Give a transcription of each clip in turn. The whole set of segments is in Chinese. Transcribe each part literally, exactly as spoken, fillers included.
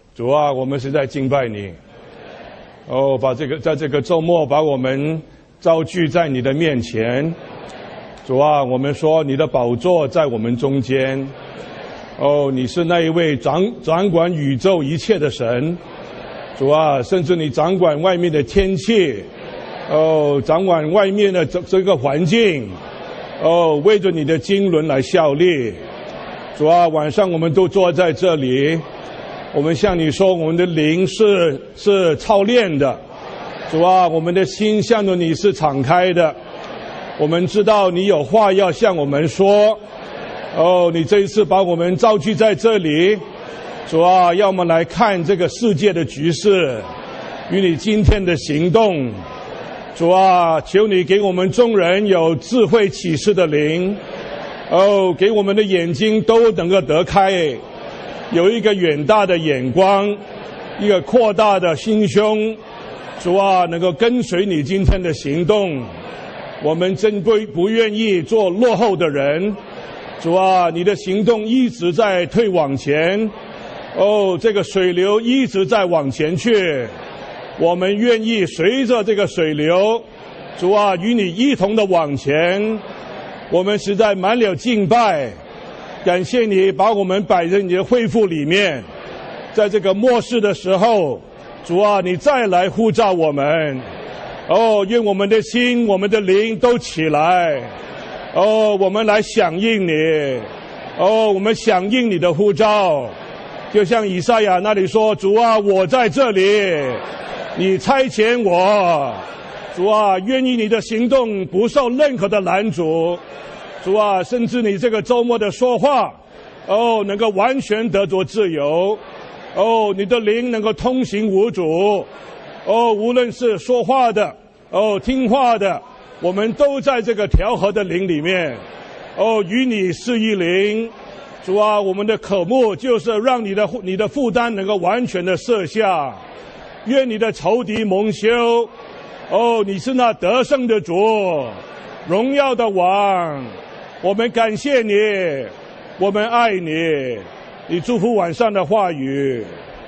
主啊，我们是在敬拜你。哦，把这个在这个周末把我们召聚在你的面前。主啊，我们说你的宝座在我们中间。哦，你是那一位掌掌管宇宙一切的神。主啊，甚至你掌管外面的天气。哦，掌管外面的这这个环境。哦，为着你的经纶来效力。主啊，晚上我们都坐在这里，我们向你说，我们的灵是是操练的。主啊，我们的心向着你是敞开的。我们知道你有话要向我们说。哦，你这一次把我们召集在这里，主啊，要我们来看这个世界的局势，与你今天的行动。主啊，求你给我们众人有智慧启示的灵。哦，给我们的眼睛都能够得开，有一个远大的眼光，一个扩大的心胸。主啊，能够跟随你今天的行动。我们真不不愿意做落后的人。主啊，你的行动一直在退往前。哦，这个水流一直在往前去。我们愿意随着这个水流，主啊，与你一同的往前。我们实在满了敬拜，感谢你把我们摆在你的恢复里面。在这个末世的时候，主啊，你再来呼召我们。哦，愿我们的心我们的灵都起来。哦，我们来响应你。哦，我们响应你的呼召，就像以赛亚那里说，主啊，我在这里，你差遣我。主啊，愿意你的行动不受任何的拦阻。主啊，甚至你这个周末的说话，哦，能够完全得着自由。哦，你的灵能够通行无阻。哦，无论是说话的，哦，听话的，我们都在这个调和的灵里面。哦，与你是一灵。主啊，我们的渴慕就是让你的你的负担能够完全的卸下。愿你的仇敌蒙羞。哦，你是那得胜的主，荣耀的王。我们感谢你，我们爱你。你祝福晚上的话语。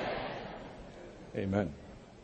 Amen。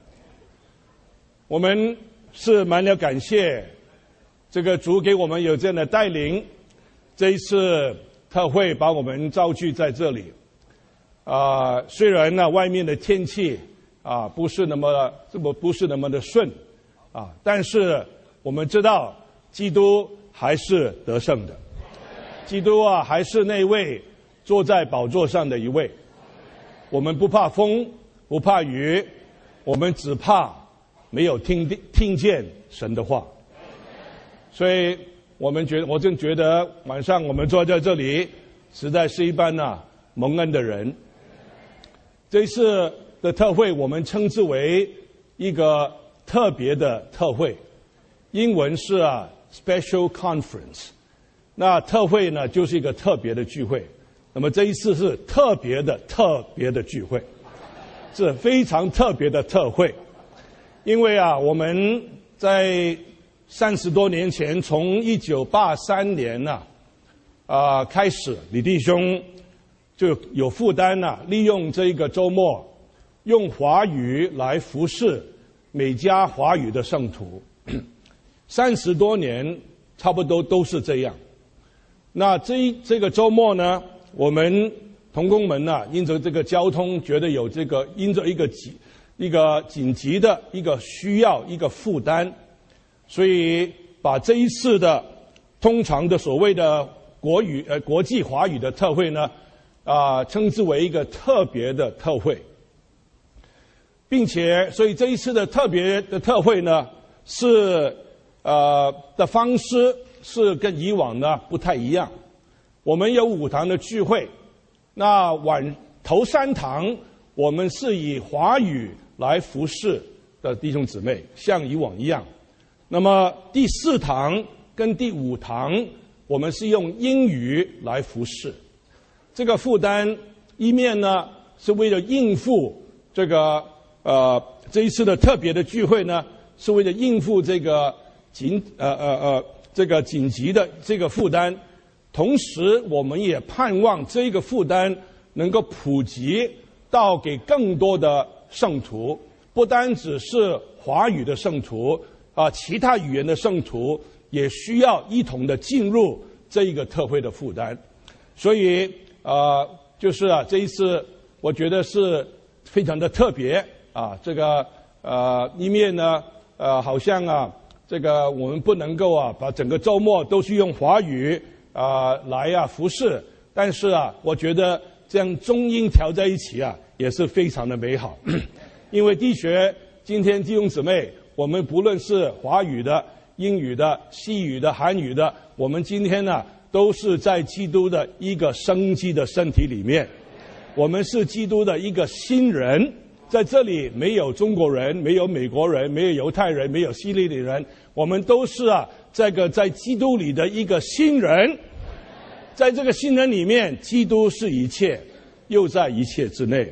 我们是满了感谢这个主给我们有这样的带领。这一次特会把我们召聚在这里啊、呃，虽然呢外面的天气啊、呃、不是那么这么不是那么的顺啊，但是我们知道基督还是得胜的。基督啊，还是那位坐在宝座上的一位。我们不怕风，不怕雨，我们只怕没有听听见神的话。所以我们觉得，我真觉得晚上我们坐在这里，实在是一般啊蒙恩的人。这一次的特会，我们称之为一个特别的特会，英文是啊 special conference。那特会呢，就是一个特别的聚会。那么这一次是特别的特别的聚会，是非常特别的特会。因为啊，我们在三十多年前，从一九八三年呢、啊，啊开始，李弟兄就有负担呢、啊，利用这一个周末，用华语来服侍每家华语的圣徒。三十多年，差不多都是这样。那这这个周末呢，我们同工们呢，因着这个交通，觉得有这个因着一个紧一个紧急的一个需要一个负担，所以把这一次的通常的所谓的国语呃国际华语的特会呢，啊、呃、称之为一个特别的特会，并且所以这一次的特别的特会呢，是呃的方式。是跟以往呢不太一样。我们有五堂的聚会，那晚头三堂我们是以华语来服侍的弟兄姊妹，像以往一样。那么第四堂跟第五堂我们是用英语来服侍。这个负担一面呢是为了应付这个呃这一次的特别的聚会呢，是为了应付这个紧呃呃呃这个紧急的这个负担，同时我们也盼望这个负担能够普及到给更多的圣徒，不单只是华语的圣徒啊，其他语言的圣徒也需要一同的进入这一个特会的负担。所以呃，就是啊，这一次我觉得是非常的特别啊，这个呃一面呢呃好像啊这个我们不能够啊把整个周末都是用华语啊、呃、来啊服侍，但是啊我觉得这样中英调在一起啊也是非常的美好。因为弟学今天弟兄姊妹，我们不论是华语的、英语的、西语的、韩语的，我们今天呢都是在基督的一个生机的身体里面，我们是基督的一个新人。在这里没有中国人，没有美国人，没有犹太人，没有希利尼人，我们都是啊这个在基督里的一个新人。在这个新人里面，基督是一切，又在一切之内。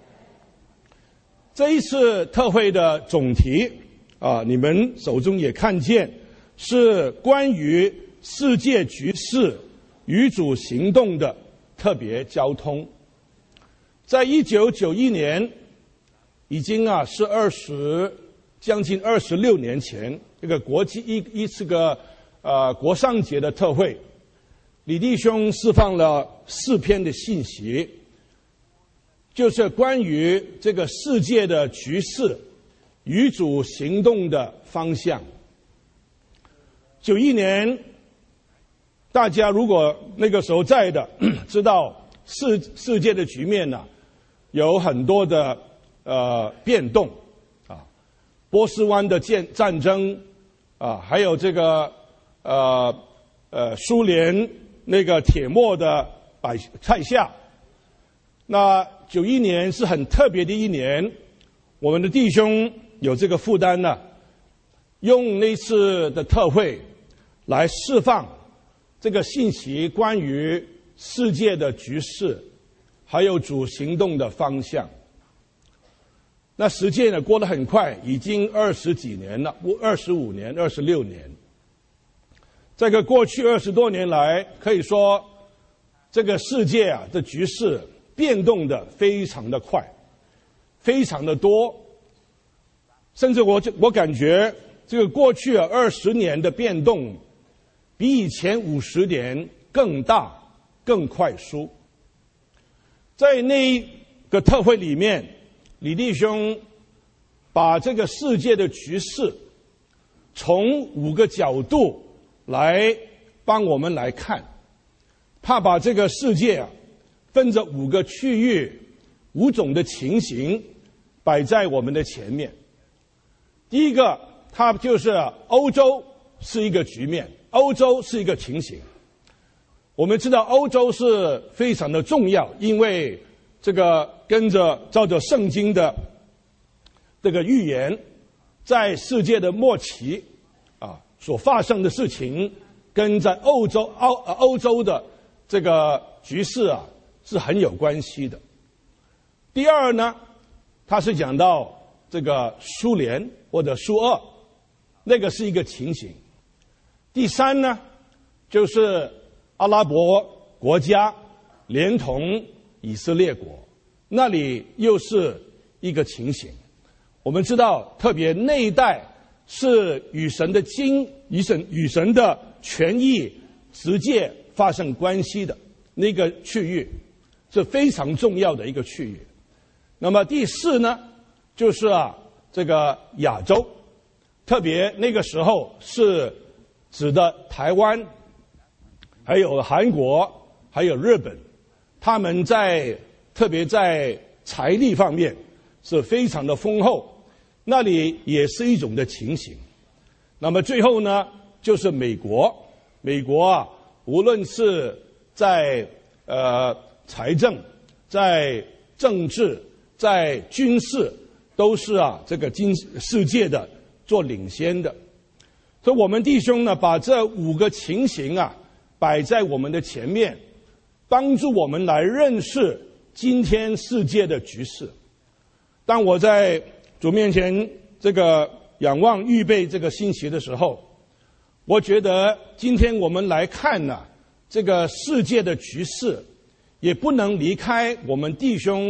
这一次特会的总题啊，你们手中也看见，是关于世界局势与主行动的特别交通。在一九九一年，已经啊是二十将近二十六年前，这个国际一一次个呃国丧节的特会，李弟兄释放了四篇的信息，就是关于这个世界的局势与主行动的方向。九一年，大家如果那个时候在的，知道世世界的局面呢、啊，有很多的呃变动啊，波斯湾的战战争啊，还有这个呃呃苏联那个铁幕的摆菜下。那九一年是很特别的一年，我们的弟兄有这个负担呢，用那次的特会来释放这个信息，关于世界的局势，还有主行动的方向。那时间呢过得很快，已经二十几年了，二十五年、二十六年。这个过去二十多年来，可以说这个世界啊的局势变动的非常的快，非常的多，甚至我我感觉这个过去啊二十年的变动，比以前五十年更大、更快速。在那个特会里面，李弟兄把这个世界的局势从五个角度来帮我们来看，他把这个世界啊分着五个区域、五种的情形摆在我们的前面。第一个，它就是欧洲是一个局面，欧洲是一个情形。我们知道欧洲是非常的重要，因为这个跟着照着圣经的这个预言，在世界的末期啊所发生的事情，跟在欧洲欧欧洲的这个局势啊是很有关系的。第二呢，他是讲到这个苏联或者苏俄，那个是一个情形。第三呢，就是阿拉伯国家连同以色列国，那里又是一个情形。我们知道，特别那一带是与神的经、与神与神的权益直接发生关系的那个区域，是非常重要的一个区域。那么第四呢，就是啊这个亚洲，特别那个时候是指的台湾，还有韩国，还有日本，他们在特别在财力方面是非常的丰厚，那里也是一种的情形。那么最后呢，就是美国，美国啊，无论是在呃财政、在政治、在军事，都是啊这个经世界的做领先的。所以我们弟兄呢，把这五个情形啊摆在我们的前面，帮助我们来认识今天世界的局势。当我在主面前这个仰望预备这个信息的时候，我觉得今天我们来看呢、啊，这个世界的局势也不能离开我们弟兄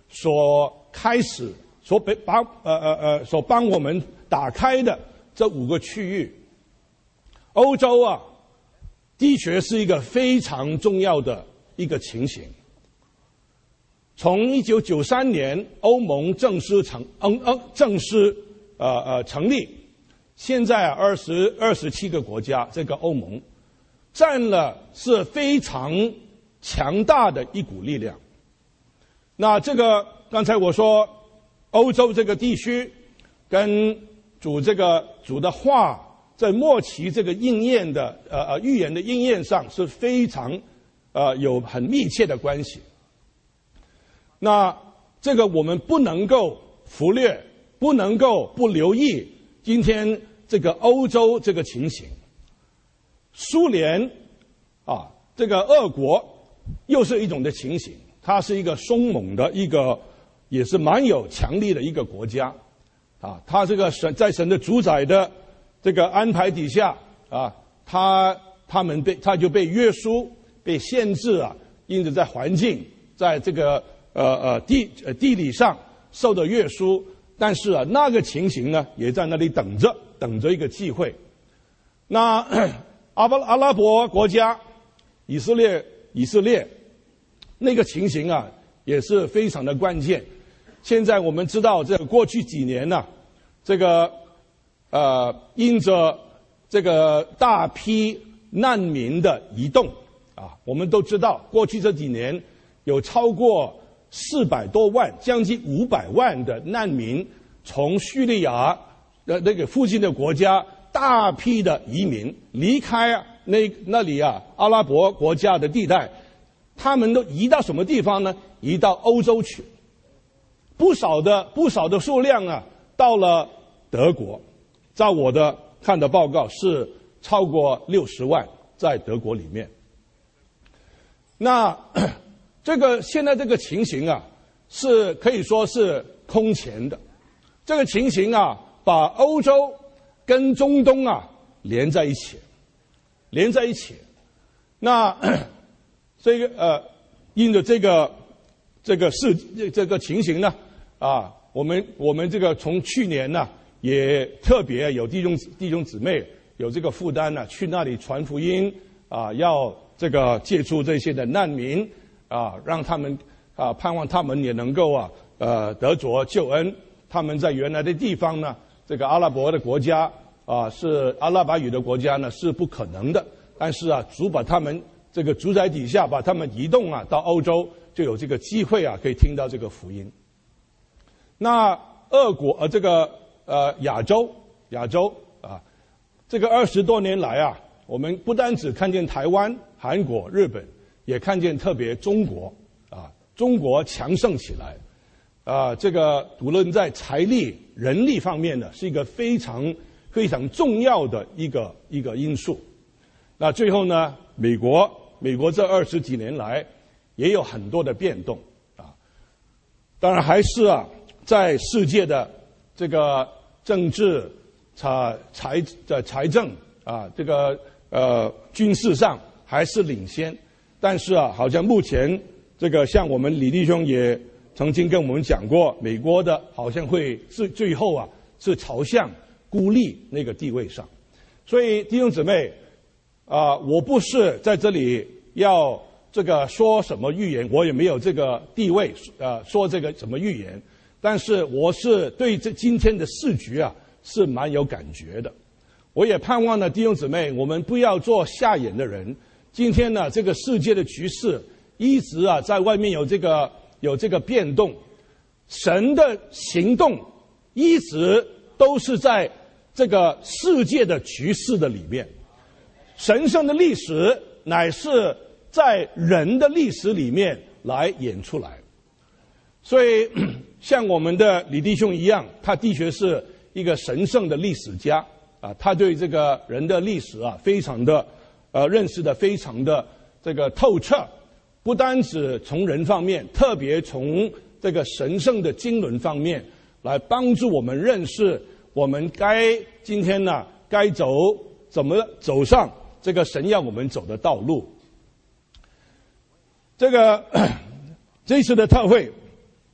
所开始、所被把呃呃呃所帮我们打开的这五个区域，欧洲啊，的确是一个非常重要的一个情形。从一九九三年欧盟正式成嗯嗯正式呃呃成立，现在啊二十二十七个国家，这个欧盟占了是非常强大的一股力量。那这个刚才我说，欧洲这个地区跟主这个主的话，在末期这个应验的呃呃预言的应验上是非常呃有很密切的关系。那这个我们不能够忽略，不能够不留意今天这个欧洲这个情形。苏联啊，这个俄国又是一种的情形，它是一个凶猛的一个，也是蛮有强力的一个国家啊。它这个神在神的主宰的这个安排底下啊，他他们被他就被约束、被限制啊，因此在环境，在这个呃呃地呃地理上受到约束，但是啊，那个情形呢，也在那里等着，等着一个机会。那阿拉阿拉伯国家，以色列以色列那个情形啊，也是非常的关键。现在我们知道，这个过去几年呢、啊，这个呃，因着这个大批难民的移动啊，我们都知道，过去这几年有超过四百多万，将近五百万的难民从叙利亚的那个附近的国家大批的移民离开啊那那里啊阿拉伯国家的地带，他们都移到什么地方呢？移到欧洲去，不少的不少的数量啊，到了德国。照我的看的报告是超过六十万在德国里面。那这个现在这个情形啊，是可以说是空前的。这个情形啊，把欧洲跟中东啊连在一起，连在一起。那这个呃，因着这个这个事这个情形呢，啊，我们我们这个从去年呢、啊。也特别有弟兄弟兄姊妹有这个负担呢、啊，去那里传福音啊，要这个接触这些的难民啊，让他们啊盼望他们也能够啊呃得着救恩。他们在原来的地方呢，这个阿拉伯的国家啊是阿拉伯语的国家呢是不可能的，但是啊主把他们这个主宰底下把他们移动啊到欧洲，就有这个机会啊可以听到这个福音。那俄国呃这个。呃，亚洲，亚洲啊，这个二十多年来啊，我们不单只看见台湾、韩国、日本，也看见特别中国啊，中国强盛起来，啊，这个无论在财力、人力方面呢，是一个非常非常重要的一个一个因素。那最后呢，美国，美国这二十几年来也有很多的变动啊，当然还是啊，在世界的这个。政治、财财的财政啊，这个呃军事上还是领先，但是啊，好像目前这个像我们李弟兄也曾经跟我们讲过，美国的好像会最最后啊是朝向孤立那个地位上，所以弟兄姊妹啊、呃，我不是在这里要这个说什么预言，我也没有这个地位呃说这个什么预言。但是我是对这今天的市局啊是蛮有感觉的，我也盼望呢弟兄姊妹，我们不要做瞎眼的人。今天呢，这个世界的局势一直啊在外面有这个有这个变动，神的行动一直都是在这个世界的局势的里面，神圣的历史乃是在人的历史里面来演出来。所以像我们的李弟兄一样，他的确是一个神圣的历史家啊，他对这个人的历史啊非常的呃认识的非常的这个透彻，不单只从人方面，特别从这个神圣的经纶方面来帮助我们认识我们该今天呢该走怎么走上这个神要我们走的道路。这个这次的特会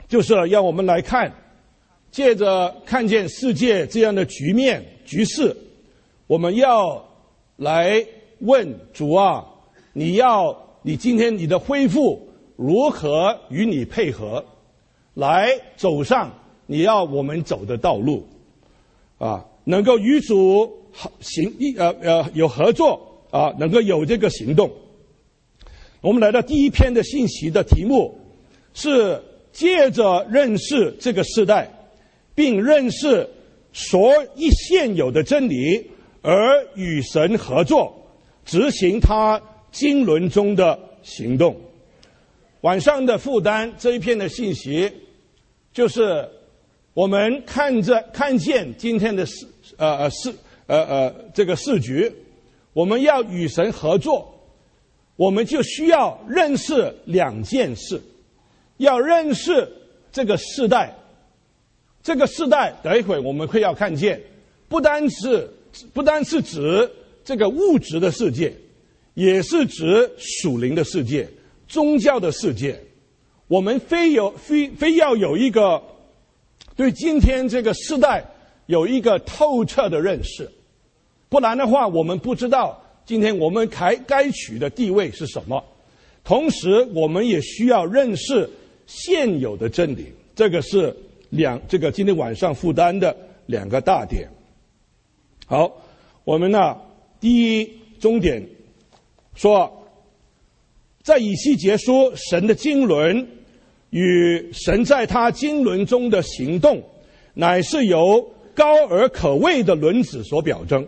就是要我们来看，借着看见世界这样的局面局势，我们要来问主啊，你要你今天你的恢复如何与你配合，来走上你要我们走的道路啊，能够与主行呃呃有合作啊，能够有这个行动。我们来到第一篇的信息的题目是借着认识这个世代，并认识所一现有的真理，而与神合作，执行他经纶中的行动。晚上的负担这一篇的信息，就是我们看着看见今天的事呃呃事呃呃这个事局，我们要与神合作，我们就需要认识两件事，要认识这个世代，这个世代等一会我们会要看见，不单是不单是指这个物质的世界，也是指属灵的世界、宗教的世界。我们非有非非要有一个对今天这个世代有一个透彻的认识，不然的话，我们不知道今天我们该该取的地位是什么。同时，我们也需要认识现有的真理，这个是两这个今天晚上负担的两个大点。好，我们呢第一重点说，在以西结书神的经纶与神在他经纶中的行动，乃是由高而可畏的轮子所表征。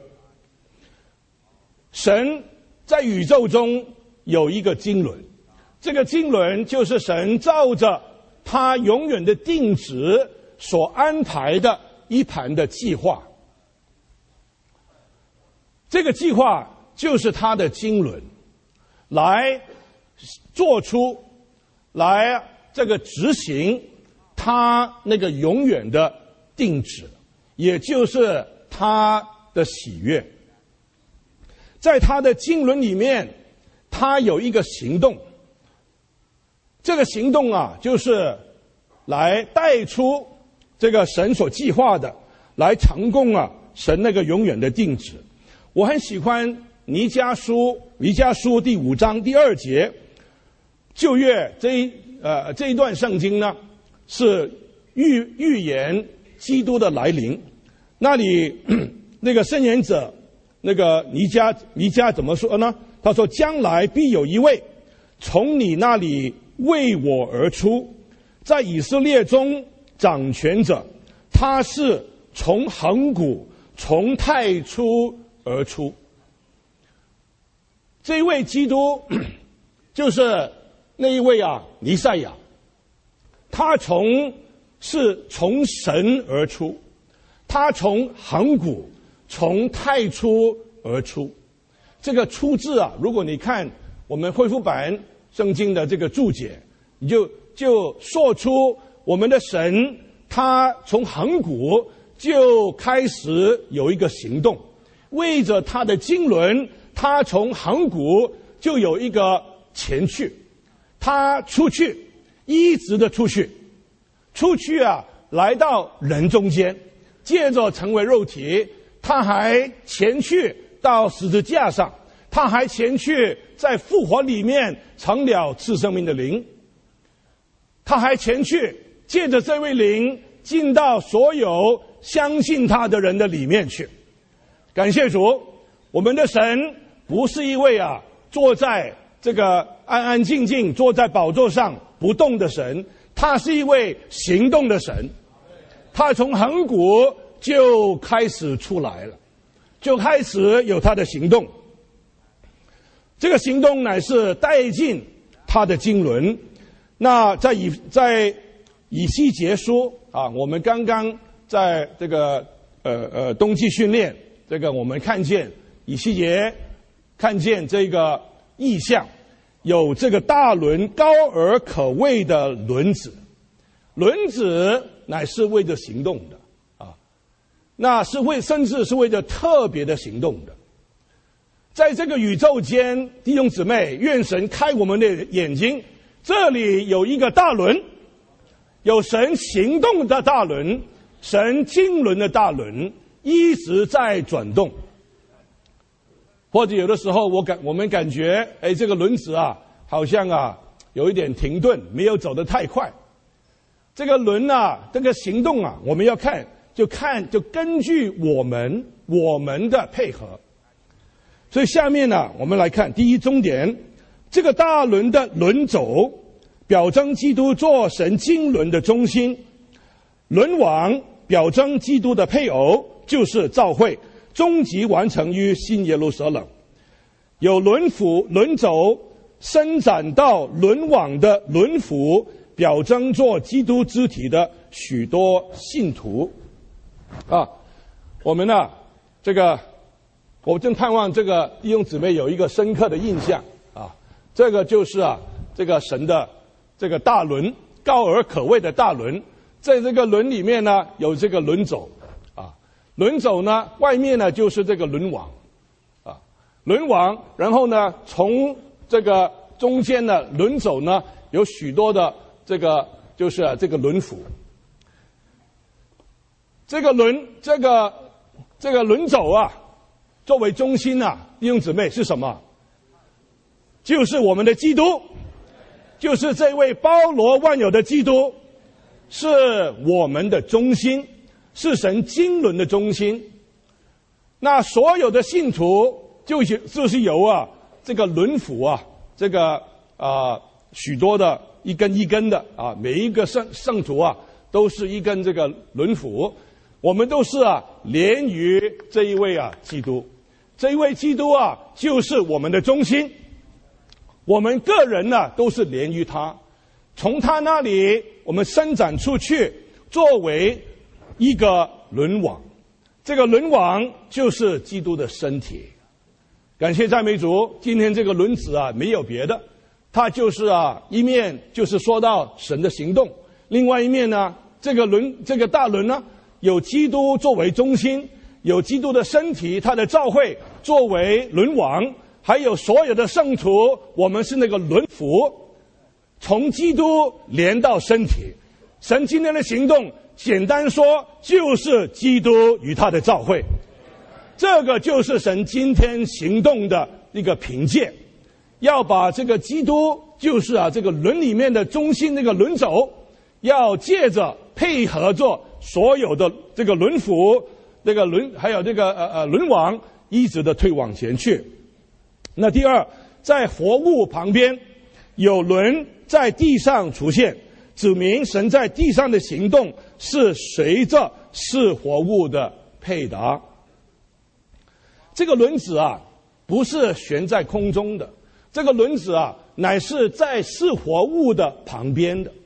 神在宇宙中有一个经纶，这个经纶就是神照着他永远的定旨所安排的一盘的计划。这个计划就是他的经纶，来做出来这个执行他那个永远的定旨，也就是他的喜悦。在他的经纶里面，他有一个行动，这个行动啊，就是来带出这个神所计划的，来成功啊神那个永远的定旨。我很喜欢弥迦书弥迦书第五章第二节，旧约这一呃这一段圣经呢，是预预言基督的来临。那里那个申言者那个弥迦弥迦怎么说呢？他说：“将来必有一位从你那里为我而出，在以色列中掌权者，他是从恒古从太初而出。”这一位基督就是那一位啊弥赛亚，他从是从神而出，他从恒古从太初而出。这个出字啊，如果你看我们恢复版圣经的这个注解，你就就说出我们的神他从恒古就开始有一个行动，为着他的经纶，他从恒古就有一个前去，他出去，一直的出去，出去啊，来到人中间，接着成为肉体，他还前去到十字架上，他还前去在复活里面成了赐生命的灵，他还前去借着这位灵进到所有相信他的人的里面去。感谢主，我们的神不是一位啊坐在这个安安静静坐在宝座上不动的神，他是一位行动的神。他从恒古就开始出来了，就开始有他的行动。这个行动乃是带进他的经纶。那在以在以西结书啊，我们刚刚在这个呃呃冬季训练，这个我们看见以西结看见这个意象，有这个大轮高而可畏的轮子，轮子乃是为着行动的啊，那是为甚至是为着特别的行动的。在这个宇宙间，弟兄姊妹，愿神开我们的眼睛，这里有一个大轮， 有神行动的大轮，神经轮的大轮一直在转动。或者有的时候我感我们感觉，哎，这个轮子啊，好像啊有一点停顿，没有走得太快。这个轮啊，这个行动啊，我们要看就看就根据我们我们的配合。所以下面呢，我们来看第一重点，这个大轮的轮轴表征基督做神经轮的中心，轮网表征基督的配偶，就是教会，终极完成于新耶路撒冷。有轮斧轮轴伸展到轮网的轮斧，表征做基督肢体的许多信徒。啊，我们呢，这个我正盼望这个弟兄姊妹有一个深刻的印象啊，这个就是啊，这个神的这个大轮，高而可畏的大轮，在这个轮里面呢，有这个轮轴啊，轮轴呢外面呢就是这个轮网啊，轮网，然后呢从这个中间的轮轴呢有许多的这个就是、啊、这个轮斧。这个轮这个这个轮轴啊，作为中心啊，弟兄姊妹是什么？就是我们的基督，就是这位包罗万有的基督，是我们的中心，是神经轮的中心。那所有的信徒就是就是由啊这个轮斧啊，这个啊、呃、许多的一根一根的啊，每一个圣圣徒啊都是一根这个轮斧。我们都是啊连于这一位啊基督，这一位基督啊就是我们的中心，我们个人呢都是连于他，从他那里我们伸展出去，作为一个轮网，这个轮网就是基督的身体。感谢赞美主，今天这个轮子啊没有别的，它就是啊一面就是说到神的行动，另外一面呢这个轮这个大轮呢有基督作为中心，有基督的身体，他的教会作为轮网，还有所有的圣徒，我们是那个轮斧，从基督连到身体。神今天的行动，简单说就是基督与他的教会，这个就是神今天行动的一个凭借。要把这个基督，就是啊这个轮里面的中心那个轮轴，要借着配合着所有的这个轮斧、这个轮还有这个呃呃轮网，一直的推往前去。那第二，在活物旁边有轮在地上出现，指明神在地上的行动是随着是活物的配搭。这个轮子啊，不是悬在空中的，这个轮子啊，乃是在是活物的旁边的。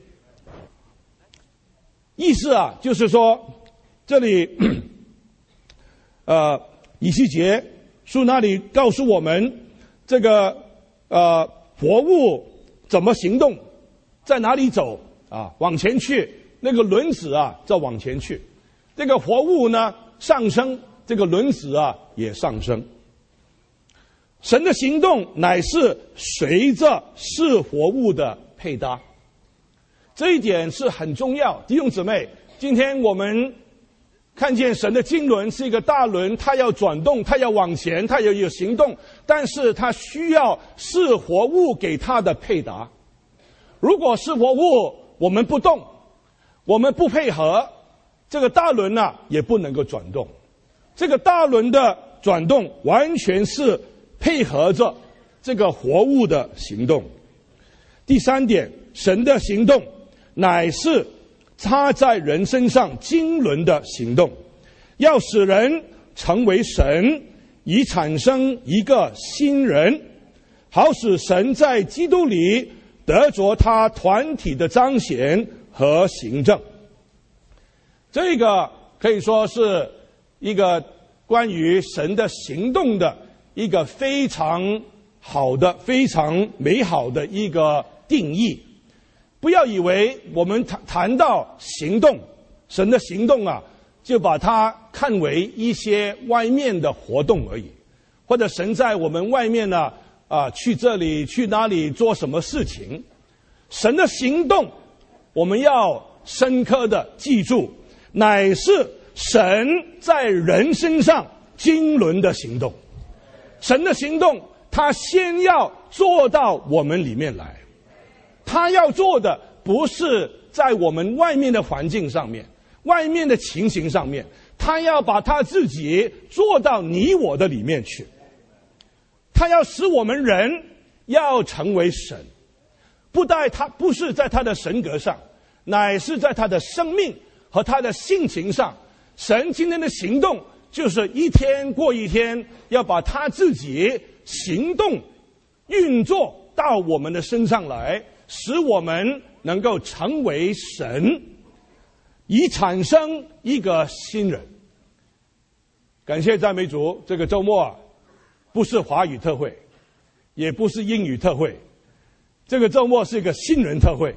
意思啊，就是说，这里，呃，以西结书那里告诉我们，这个呃活物怎么行动，在哪里走啊？往前去，那个轮子啊，在往前去。这个活物呢上升，这个轮子啊也上升。神的行动乃是随着是活物的配搭。这一点是很重要，弟兄姊妹，今天我们看见神的经轮是一个大轮，它要转动，它要往前，它要有行动，但是它需要是活物给它的配搭。如果是活物我们不动，我们不配合，这个大轮啊也不能够转动。这个大轮的转动完全是配合着这个活物的行动。第三点，神的行动乃是他在人身上经纶的行动，要使人成为神，以产生一个新人，好使神在基督里得着他团体的彰显和行政。这个可以说是一个关于神的行动的一个非常好的、非常美好的一个定义。不要以为我们谈谈到行动，神的行动啊，就把它看为一些外面的活动而已，或者神在我们外面呢啊，去这里去那里做什么事情。神的行动，我们要深刻的记住，乃是神在人身上经纶的行动。神的行动，他先要做到我们里面来。他要做的不是在我们外面的环境上面，外面的情形上面，他要把他自己做到你我的里面去。他要使我们人要成为神，不在他不是在他的神格上，乃是在他的生命和他的性情上。神今天的行动就是一天过一天，要把他自己行动运作到我们的身上来，使我们能够成为神，以产生一个新人。感谢赞美主，这个周末啊，不是华语特会，也不是英语特会，这个周末是一个新人特会，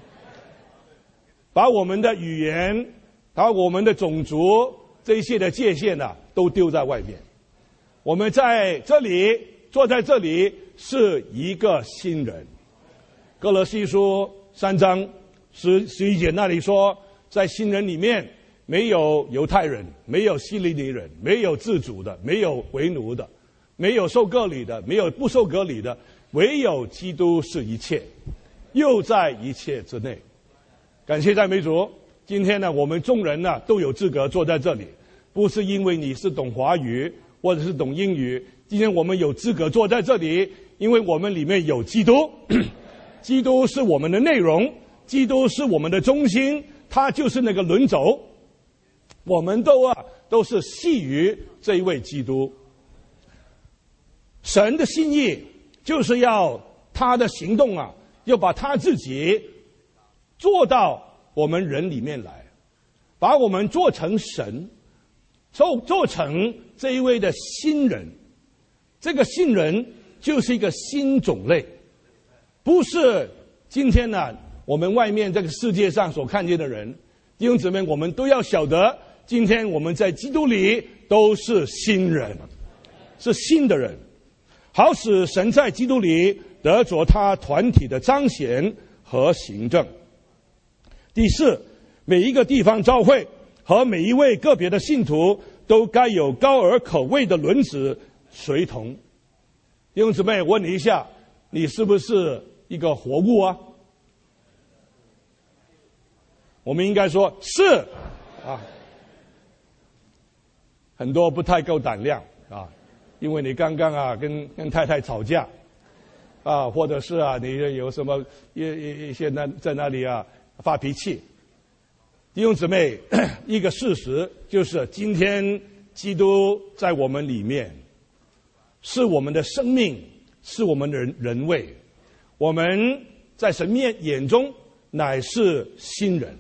把我们的语言，把我们的种族这一些的界限啊，都丢在外面。我们在这里坐在这里是一个新人。歌罗西书三章十十一节那里说，在新人里面没有犹太人，没有希利尼人，没有自主的，没有为奴的，没有受割礼的，没有不受割礼的，唯有基督是一切，又在一切之内。感谢赞美主，今天呢，我们众人呢都有资格坐在这里，不是因为你是懂华语或者是懂英语，今天我们有资格坐在这里，因为我们里面有基督。基督是我们的内容，基督是我们的中心，他就是那个轮轴，我们都啊都是系于这一位基督。神的心意就是要他的行动啊，要把他自己做到我们人里面来，把我们做成神，做做成这一位的新人。这个新人就是一个新种类，不是今天呢、啊、我们外面这个世界上所看见的人。弟兄姊妹，我们都要晓得，今天我们在基督里都是新人，是新的人，好使神在基督里得着他团体的彰显和行政。第四，每一个地方教会和每一位个别的信徒都该有高而可畏的轮子随同。弟兄姊妹，我问你一下，你是不是一个活物啊？我们应该说是啊。很多不太够胆量啊，因为你刚刚啊跟跟太太吵架啊，或者是啊你有什么一一一些那在那里啊发脾气。弟兄姊妹，一个事实就是今天基督在我们里面，是我们的生命，是我们的人人位，我们在神面眼中乃是新人，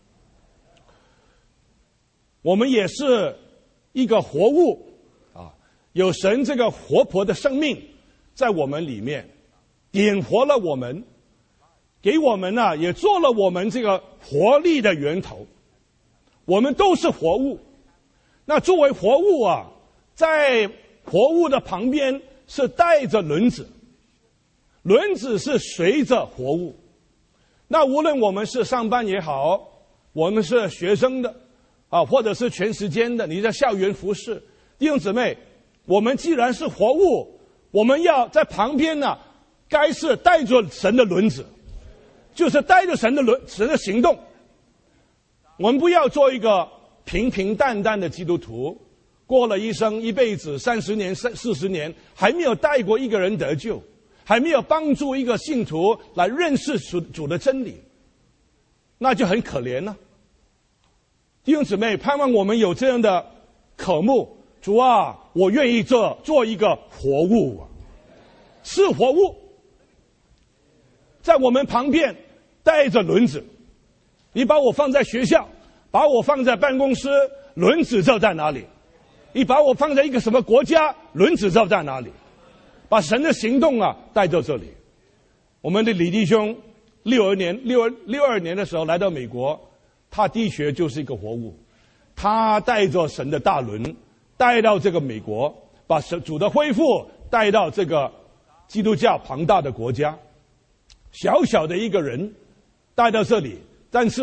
我们也是一个活物啊，有神这个活泼的生命在我们里面，点活了我们，给我们呢、啊、也做了我们这个活力的源头。我们都是活物，那作为活物啊，在活物的旁边是带着轮子，轮子是随着活物。那无论我们是上班也好，我们是学生的啊，或者是全时间的，你在校园服侍，弟兄姊妹，我们既然是活物，我们要在旁边呢、啊，该是带着神的轮子，就是带着神的轮神的行动。我们不要做一个平平淡淡的基督徒，过了一生一辈子三十年三四十年，还没有带过一个人得救，还没有帮助一个信徒来认识主主的真理，那就很可怜了。弟兄姊妹，盼望我们有这样的渴慕，主啊，我愿意做做一个活物，是活物，在我们旁边带着轮子。你把我放在学校，把我放在办公室，轮子就在哪里？你把我放在一个什么国家，轮子就在哪里？把神的行动啊带到这里。我们的李弟兄六二年六二六二年的时候来到美国，他的确就是一个活物，他带着神的大轮带到这个美国，把神主的恢复带到这个基督教庞大的国家，小小的一个人带到这里。但是啊，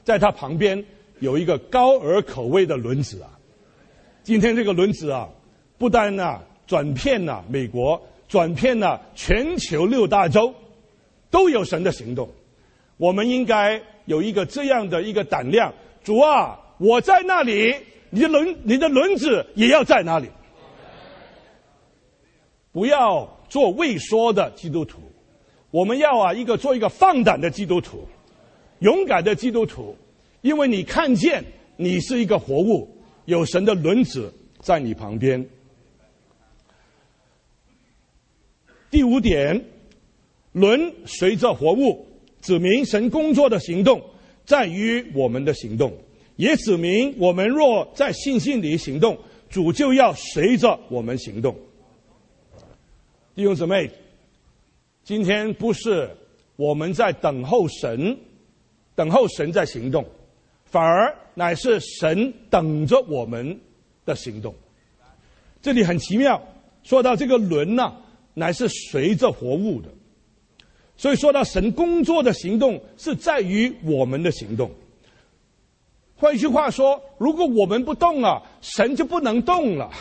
在他旁边有一个高而可畏的轮子啊。今天这个轮子啊，不单啊转遍了美国，转遍了全球六大洲，都有神的行动。我们应该有一个这样的一个胆量，主啊，我在那里，你的轮你的轮子也要在那里。不要做畏缩的基督徒，我们要啊一个做一个放胆的基督徒，勇敢的基督徒，因为你看见你是一个活物，有神的轮子在你旁边。第五点，轮随着活物，指明神工作的行动在于我们的行动，也指明我们若在信心里行动，主就要随着我们行动。弟兄姊妹，今天不是我们在等候神，等候神在行动，反而乃是神等着我们的行动。这里很奇妙，说到这个轮啊，乃是随着活物的，所以说到神工作的行动是在于我们的行动。换一句话说，如果我们不动了，神就不能动了。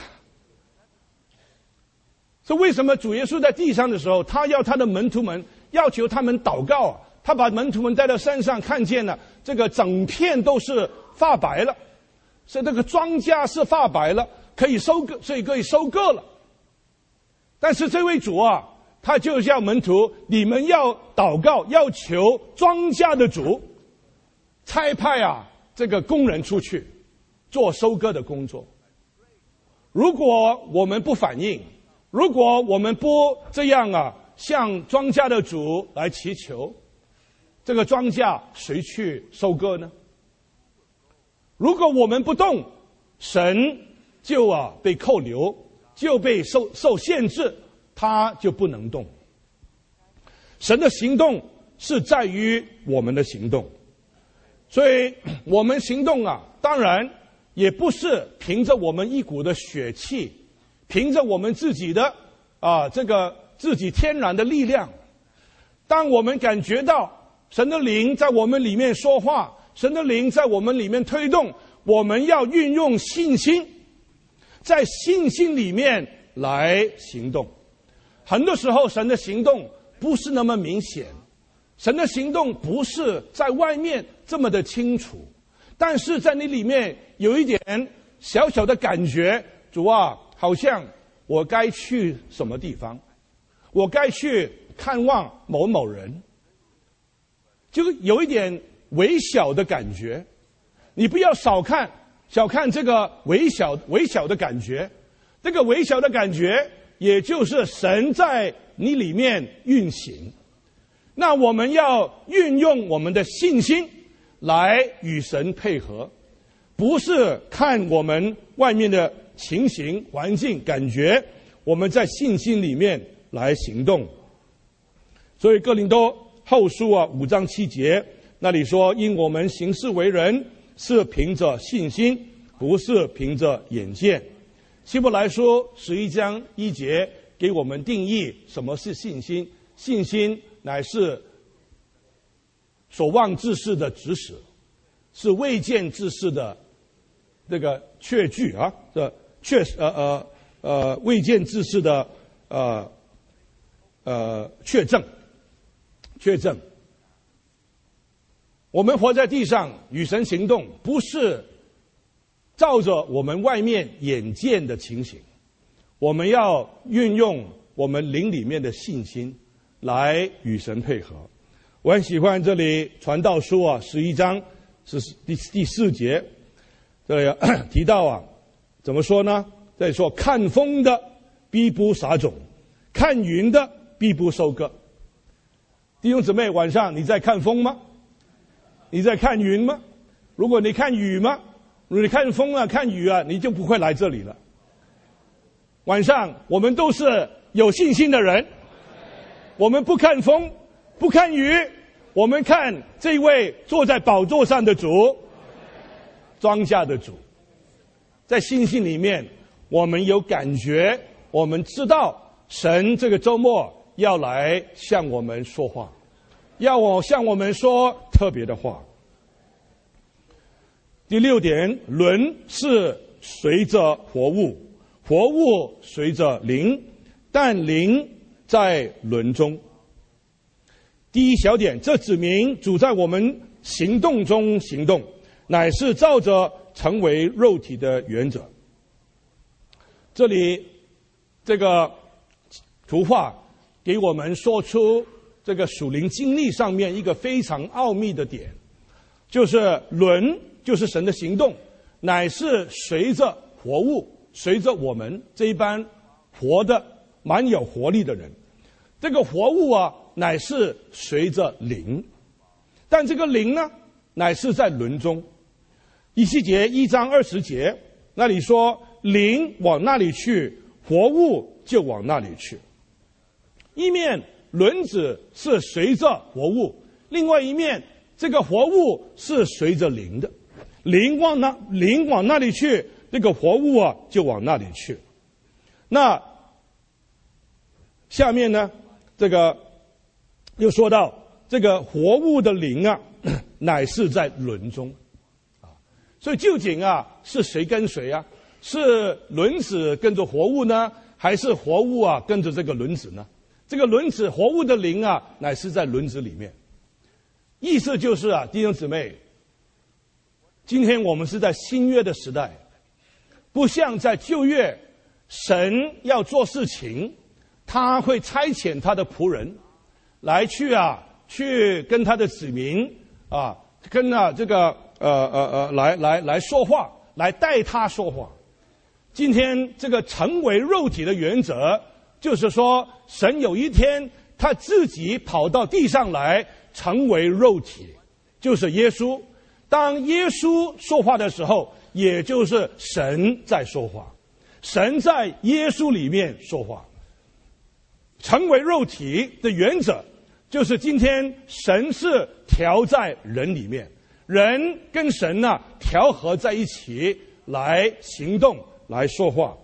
所以为什么主耶稣在地上的时候，他要他的门徒们要求他们祷告啊？他把门徒们带到山上，看见了这个整片都是发白了，是这个庄稼是发白了，可以收割，所以可以收割了。但是这位主啊，他就叫门徒，你们要祷告，要求庄稼的主差派啊这个工人出去做收割的工作。如果我们不反应，如果我们不这样啊，向庄稼的主来祈求，这个庄稼谁去收割呢？如果我们不动，神就啊被扣留，就被受受限制，他就不能动。神的行动是在于我们的行动，所以我们行动啊，当然也不是凭着我们一股的血气，凭着我们自己的啊这个自己天然的力量。当我们感觉到神的灵在我们里面说话，神的灵在我们里面推动，我们要运用信心，在信心里面来行动。很多时候神的行动不是那么明显，神的行动不是在外面这么的清楚，但是在你里面有一点小小的感觉，主啊，好像我该去什么地方，我该去看望某某人，就有一点微小的感觉。你不要少看小看这个微小微小的感觉，这个微小的感觉也就是神在你里面运行。那我们要运用我们的信心来与神配合，不是看我们外面的情形环境感觉，我们在信心里面来行动。所以哥林多后书啊五章七节那里说，因我们行事为人是凭着信心，不是凭着眼见。希伯来书十一章一节给我们定义什么是信心，信心乃是所望之事的指使，是未见之事的这个确据啊，这确呃呃呃未见之事的呃呃确证，确证。我们活在地上与神行动，不是照着我们外面眼见的情形，我们要运用我们灵里面的信心来与神配合。我很喜欢这里传道书啊十一章是第第四节，这里提到啊，怎么说呢？这里说看风的必不撒种，看云的必不收割。弟兄姊妹，晚上你在看风吗？你在看云吗？如果你看雨吗？如果你看风啊看雨啊，你就不会来这里了。晚上我们都是有信心的人，我们不看风不看雨，我们看这位坐在宝座上的主，庄稼的主。在信心里面我们有感觉，我们知道神这个周末要来向我们说话，要我向我们说特别的话。 第六点，轮是随着活物，活物随着灵，但灵在轮中。第一小点，这指明主在我们行动中行动，乃是照着成为肉体的原则。这里这个图画给我们说出这个属灵经历上面一个非常奥秘的点，就是轮就是神的行动，乃是随着活物，随着我们这一般活的蛮有活力的人，这个活物啊乃是随着灵，但这个灵呢乃是在轮中。以西结一章二十节那里说，灵往那里去，活物就往那里去。一面轮子是随着活物，另外一面这个活物是随着灵的，灵往那灵往那里去，这个活物啊就往那里去。那下面呢，这个又说到这个活物的灵啊，乃是在轮中啊，所以究竟啊是谁跟谁啊？是轮子跟着活物呢，还是活物啊跟着这个轮子呢？这个轮子活物的灵啊，乃是在轮子里面。意思就是啊，弟兄姊妹，今天我们是在新约的时代，不像在旧约，神要做事情，他会差遣他的仆人来去啊，去跟他的子民啊，跟啊这个呃呃呃来来来说话，来带他说话。今天这个成为肉体的原则，就是说神有一天他自己跑到地上来成为肉体，就是耶稣。当耶稣说话的时候，也就是神在说话，神在耶稣里面说话。成为肉体的原则，就是今天神是调在人里面，人跟神呢、啊、调和在一起来行动，来说话。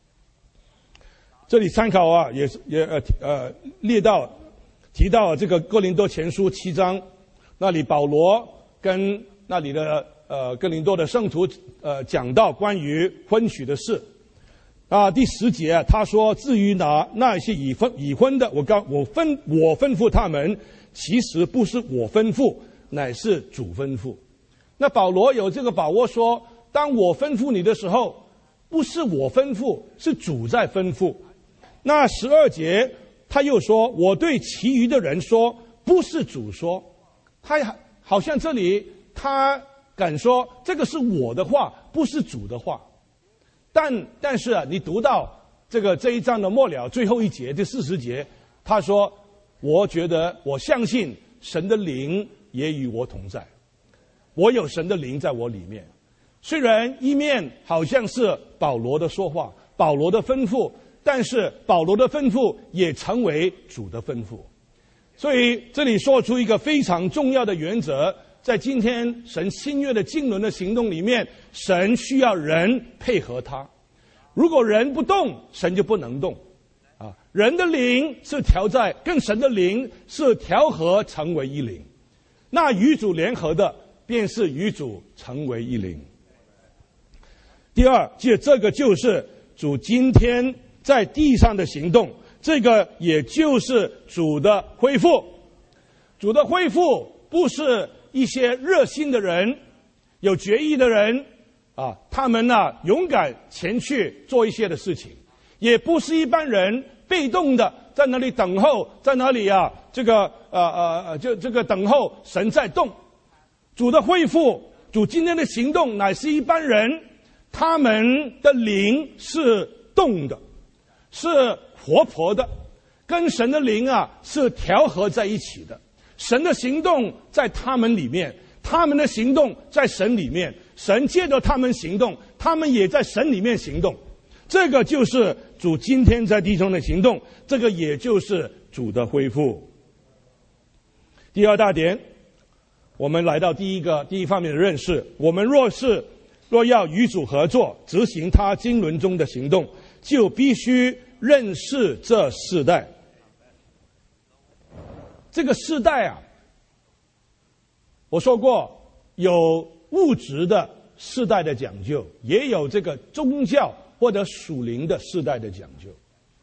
这里参考啊，也是也呃呃列到提到这个哥林多前书七章，那里保罗跟那里的呃哥林多的圣徒呃讲到关于婚娶的事啊。第十节啊，他说：“至于那那些已婚已婚的，我告我吩我吩咐他们，其实不是我吩咐，乃是主吩咐。”那保罗有这个把握说，当我吩咐你的时候，不是我吩咐，是主在吩咐。那十二节他又说，我对其余的人说，不是主说。他好像这里他敢说这个是我的话，不是主的话。但但是啊，你读到这个这一章的末了最后一节第四十节，他说，我觉得我相信神的灵也与我同在，我有神的灵在我里面。虽然一面好像是保罗的说话，保罗的吩咐，但是保罗的吩咐也成为主的吩咐。所以这里说出一个非常重要的原则，在今天神新约的经纶的行动里面，神需要人配合他。如果人不动，神就不能动啊！人的灵是调在，跟神的灵是调和成为一灵，那与主联合的便是与主成为一灵。第二，这这个就是主今天在地上的行动，这个也就是主的恢复。主的恢复不是一些热心的人，有决意的人啊，他们呢、啊、勇敢前去做一些的事情，也不是一般人被动的在那里等候，在那里啊这个呃呃就这个等候神在动。主的恢复，主今天的行动乃是一般人，他们的灵是动的，是活泼的，跟神的灵啊是调和在一起的。神的行动在他们里面，他们的行动在神里面，神借着他们行动，他们也在神里面行动。这个就是主今天在地上的行动，这个也就是主的恢复。第二大点，我们来到第一个第一方面的认识，我们若是若要与主合作，执行他经纶中的行动，就必须认识这世代。这个世代啊，我说过有物质的世代的讲究，也有这个宗教或者属灵的世代的讲究。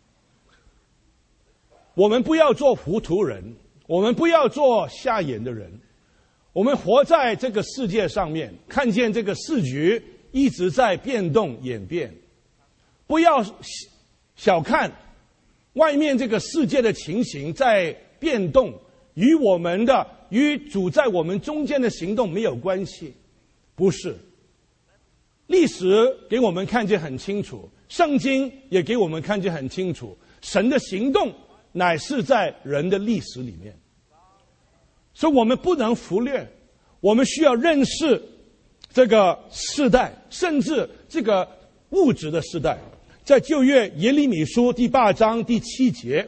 我们不要做糊涂人，我们不要做瞎眼的人。我们活在这个世界上面，看见这个世局一直在变动演变，不要小看外面这个世界的情形在变动，与我们的与主在我们中间的行动没有关系，不是。历史给我们看见很清楚，圣经也给我们看见很清楚，神的行动乃是在人的历史里面，所以我们不能忽略，我们需要认识这个世代，甚至这个物质的世代。在旧约耶利米书第八章第七节，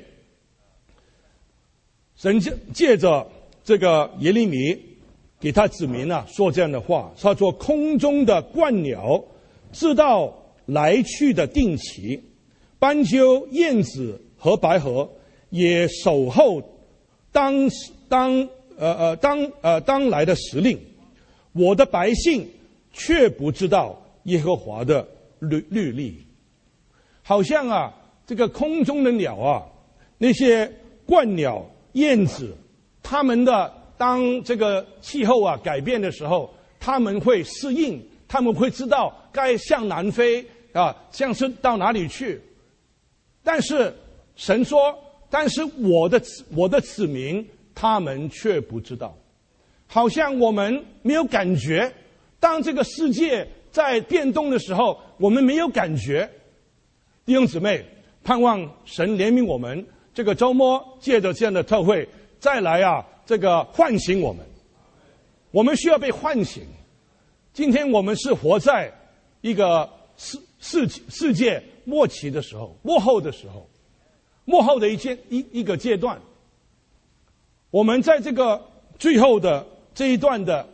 神借着这个耶利米给他子民啊说这样的话，他说：空中的鹳鸟知道来去的定期，斑鸠、燕子和白鹤也守候当当呃呃当呃当来的时令，我的百姓却不知道耶和华的律律例。好像啊，这个空中的鸟啊，那些鹳鸟、燕子，它们的当这个气候啊改变的时候，它们会适应，它们会知道该向南飞啊，像是到哪里去。但是神说，但是我的我的子民，他们却不知道，好像我们没有感觉。当这个世界在变动的时候，我们没有感觉。弟兄姊妹，盼望神怜悯我们，这个周末借着这样的特会，再来啊，这个唤醒我们。我们需要被唤醒。今天我们是活在一个世世世界末期的时候，末后的时候，末后的一阶一一个阶段。我们在这个最后的这一段的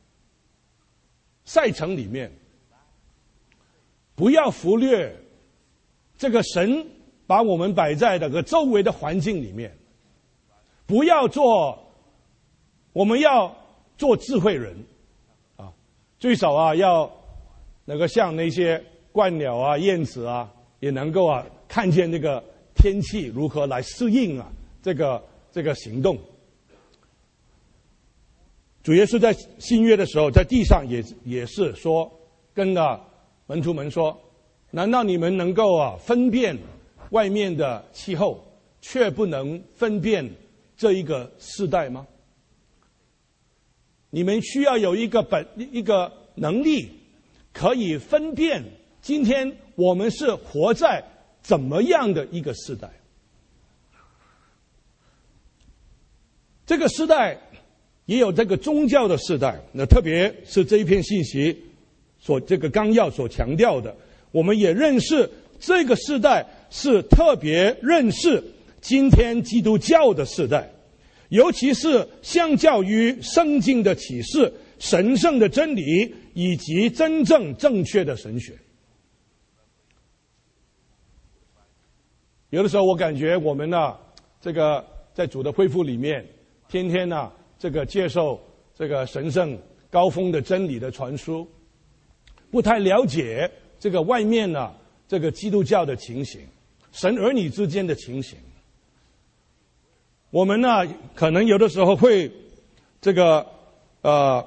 赛程里面，不要忽略这个神把我们摆在这个周围的环境里面，不要做，我们要做智慧人啊，最少啊要那个像那些鹳鸟啊、燕子啊，也能够啊看见那个天气如何来适应啊这个这个行动。主耶稣在新约的时候，在地上也也是说，跟啊门徒们说，难道你们能够啊分辨外面的气候，却不能分辨这一个世代吗？你们需要有一个本一个能力，可以分辨今天我们是活在怎么样的一个世代。这个世代也有这个宗教的世代，那特别是这一篇信息所这个纲要所强调的，我们也认识这个世代是特别认识今天基督教的世代，尤其是相较于圣经的启示、神圣的真理以及真正正确的神学。有的时候我感觉我们呢、啊，这个在主的恢复里面，天天呢、啊，这个接受这个神圣高峰的真理的传输，不太了解这个外面呢、啊，这个基督教的情形，神儿女之间的情形。我们呢，可能有的时候会这个呃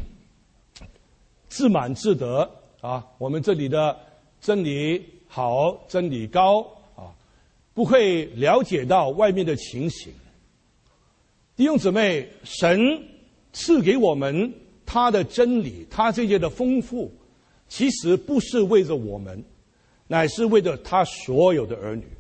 自满自得啊，我们这里的真理好，真理高啊，不会了解到外面的情形。弟兄姊妹，神赐给我们他的真理，他这些的丰富，其实不是为着我们，乃是为着他所有的儿女。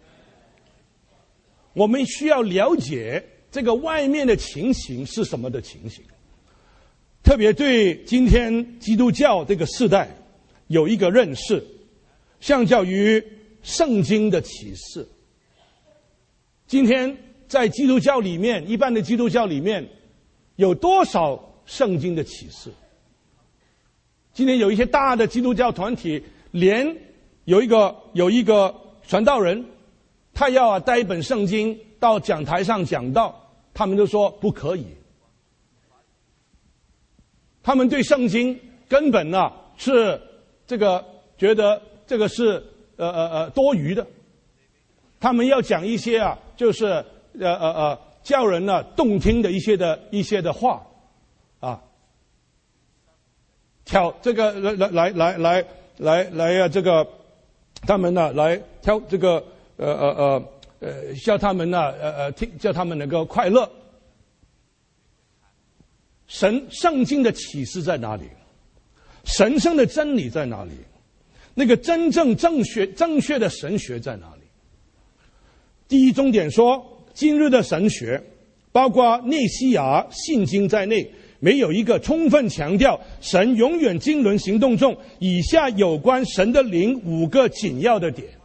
我们需要了解这个外面的情形是什么的情形，特别对今天基督教这个世代有一个认识，相较于圣经的启示。今天在基督教里面，一般的基督教里面有多少圣经的启示？今天有一些大的基督教团体，连有一个有一个传道人，他要啊带一本圣经到讲台上讲道，他们就说不可以。他们对圣经根本呢、啊、是这个觉得这个是呃呃呃多余的，他们要讲一些啊，就是呃呃呃叫人呢、啊、动听的一些的一些的话，啊，挑这个来来来来来来啊，这个他们呢、啊、来挑这个呃呃呃呃叫他们呢、啊、呃呃听叫他们能够快乐。神圣经的启示在哪里？神圣的真理在哪里？那个真正正确正确的神学在哪里？第一重点说，今日的神学，包括内西亚信经在内，没有一个充分强调神永远经纶行动中以下有关神的灵五个紧要的点。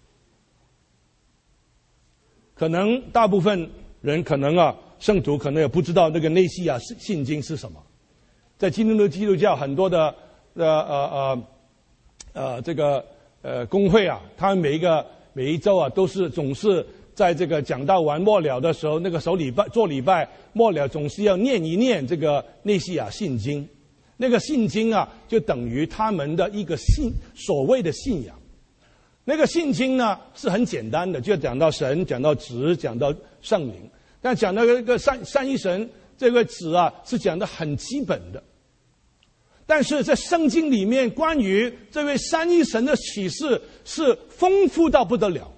可能大部分人可能啊。圣徒可能也不知道那个内西亚信经是什么，在今天的基督教很多的呃呃呃呃这个呃公会啊，他们每一个每一周啊都是总是在这个讲道完末了的时候，那个守礼拜做礼拜末了总是要念一念这个内西亚信经，那个信经啊就等于他们的一个信所谓的信仰。那个信经呢是很简单的，就讲到神，讲到子，讲到圣灵。但讲到这个三三一神这个词啊，是讲的很基本的。但是在圣经里面，关于这位三一神的启示是丰富到不得了。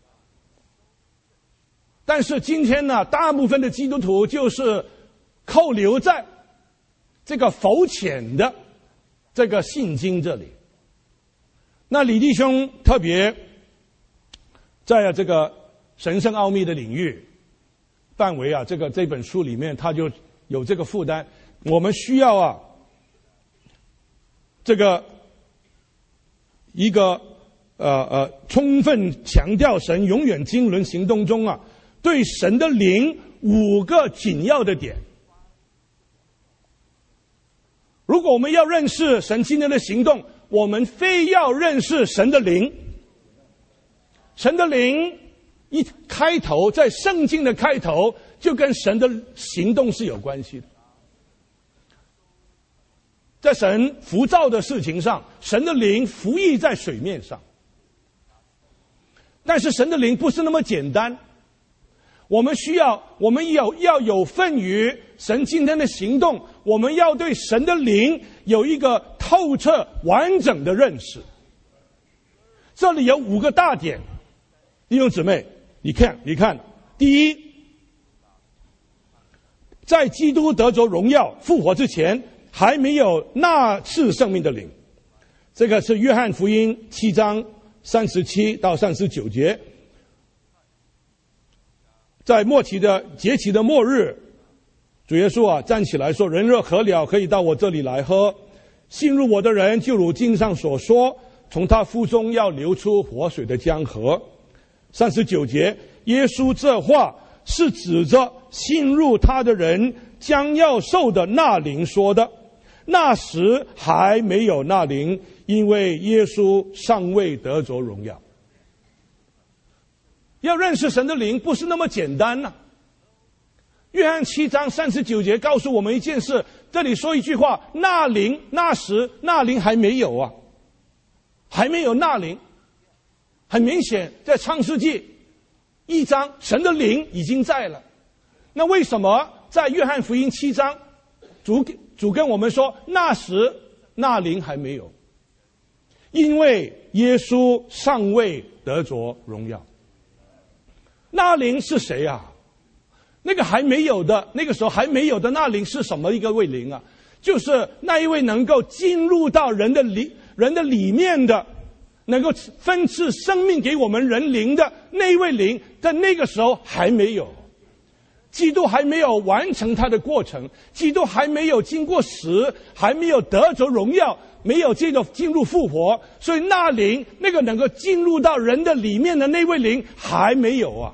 但是今天呢，大部分的基督徒就是扣留在这个浮浅的这个信经这里。那李弟兄特别在这个神圣奥秘的领域范围啊，这个这本书里面他就有这个负担，我们需要啊，这个一个呃呃充分强调神永远经纶行动中啊，对神的灵五个紧要的点。如果我们要认识神今天的行动，我们非要认识神的灵。神的灵一开头，在圣经的开头就跟神的行动是有关系的。在神浮躁的事情上，神的灵浮溢在水面上。但是神的灵不是那么简单，我们需要，我们有要有份于神今天的行动，我们要对神的灵有一个透彻完整的认识。这里有五个大点，弟兄姊妹，你看，你看，第一，在基督得着荣耀复活之前，还没有那次生命的灵。这个是约翰福音七章三十七到三十九节。在末期的节期的末日，主耶稣啊站起来说：“人若渴了，可以到我这里来喝。信入我的人，就如经上所说，从他腹中要流出活水的江河。”三十九节，耶稣这话是指着信入他的人将要受的那灵说的。那时还没有那灵，因为耶稣尚未得着荣耀。要认识神的灵不是那么简单啊。约翰七章三十九节告诉我们一件事，这里说一句话：那灵，那时，那灵还没有啊，还没有那灵。很明显，在创世纪一章，神的灵已经在了。那为什么在约翰福音七章，主主跟我们说那时那灵还没有？因为耶稣尚未得着荣耀。那灵是谁啊？那个还没有的，那个时候还没有的那灵是什么一个位灵啊？就是那一位能够进入到人的里人的里面的，能够分赐生命给我们人灵的那一位灵，在那个时候还没有。基督还没有完成他的过程，基督还没有经过死，还没有得着荣耀，没有这个进入复活，所以那灵，那个能够进入到人的里面的那位灵还没有啊。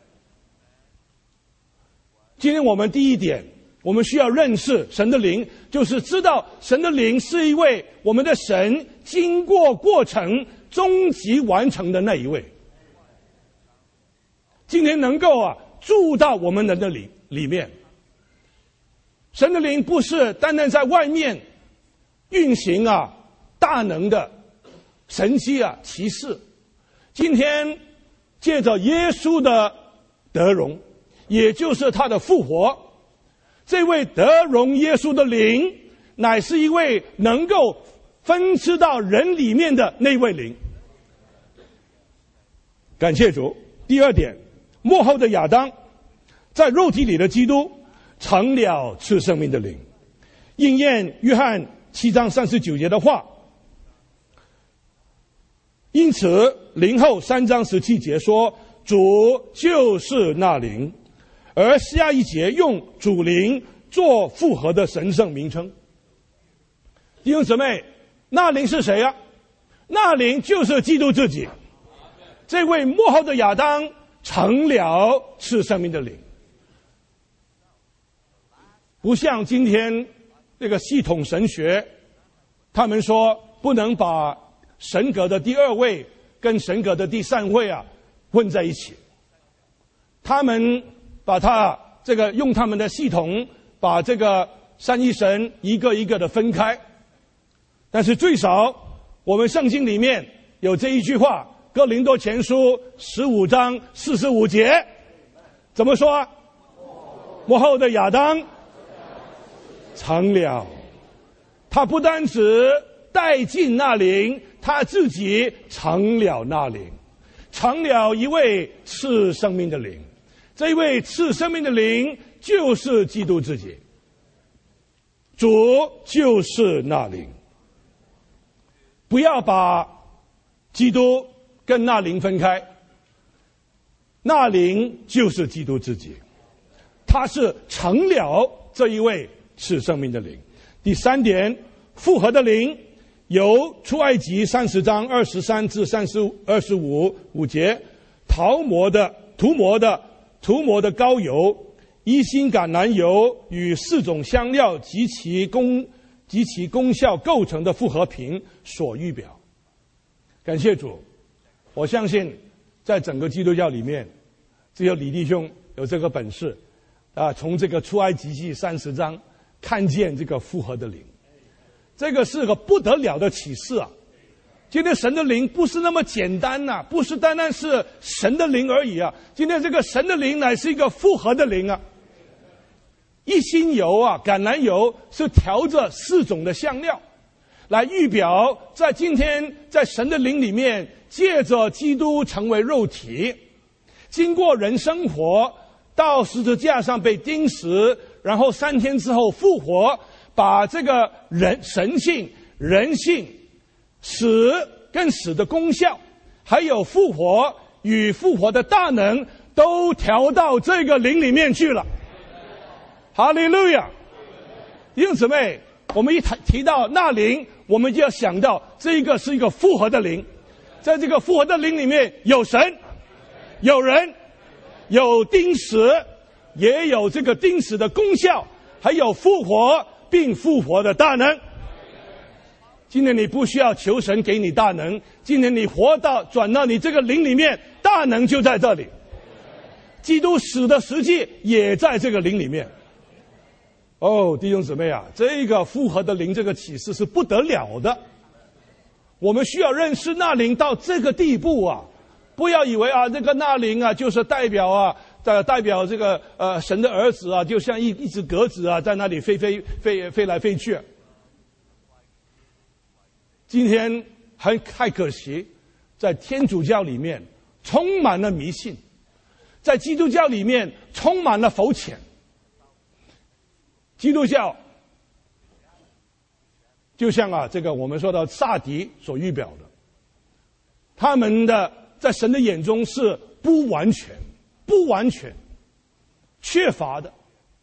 今天我们第一点，我们需要认识神的灵，就是知道神的灵是一位我们的神经过过程终极完成的那一位。今天能够啊住到我们人的里里面，神的灵不是单单在外面运行啊大能的神迹啊奇事。今天借着耶稣的得荣，也就是他的复活，这位得荣耶稣的灵，乃是一位能够分支到人里面的那位灵。感谢主。第二点，末后的亚当在肉体里的基督成了赐生命的灵，应验约翰七章三十九节的话。因此灵后三章十七节说，主就是那灵，而下一节用主灵做复合的神圣名称。弟兄姊妹，那灵是谁啊？那灵就是基督自己。这位末后的亚当成了赐生命的灵。不像今天这个系统神学，他们说不能把神格的第二位跟神格的第三位啊混在一起。他们把它这个用他们的系统把这个三一神一个一个的分开。但是最少我们圣经里面有这一句话，哥林多前书十五章四十五节，怎么说啊？末后的亚当成了，他不单只带进那灵，他自己成了那灵，成了一位赐生命的灵。这一位赐生命的灵就是基督自己，主就是那灵。不要把基督跟那灵分开，那灵就是基督自己，他是成了这一位赐生命的灵。第三点，复合的灵由出埃及三十章二十三至三十二十五五节，涂抹的涂抹的涂抹的膏油、一心橄榄油与四种香料及其功及其功效构成的复合品所预表。感谢主，我相信在整个基督教里面，只有李弟兄有这个本事啊，从这个出埃及记三十章看见这个复合的灵。这个是个不得了的启示啊！今天神的灵不是那么简单呐、啊，不是单单是神的灵而已啊！今天这个神的灵乃是一个复合的灵啊！一心油啊，橄榄油是调着四种的香料，来预表在今天在神的灵里面，借着基督成为肉体，经过人生活，到十字架上被钉死，然后三天之后复活。把这个人神性、人性、死跟死的功效，还有复活与复活的大能，都调到这个灵里面去了。哈利路亚！弟兄姊妹，我们一提提到那灵，我们就要想到这个是一个复合的灵。在这个复合的灵里面，有神，有人，有钉死，也有这个钉死的功效，还有复活并复活的大能。今天你不需要求神给你大能，今天你活到转到你这个灵里面，大能就在这里。基督死的实际也在这个灵里面。哦，弟兄姊妹啊，这个复合的灵这个启示是不得了的。我们需要认识那灵到这个地步啊，不要以为啊这个那灵啊就是代表啊代代表这个呃神的儿子啊，就像一一只鸽子啊，在那里飞飞飞飞来飞去。今天很太可惜，在天主教里面充满了迷信，在基督教里面充满了浮浅。基督教就像啊这个我们说的萨迪所预表的，他们的在神的眼中是不完全。不完全缺乏的。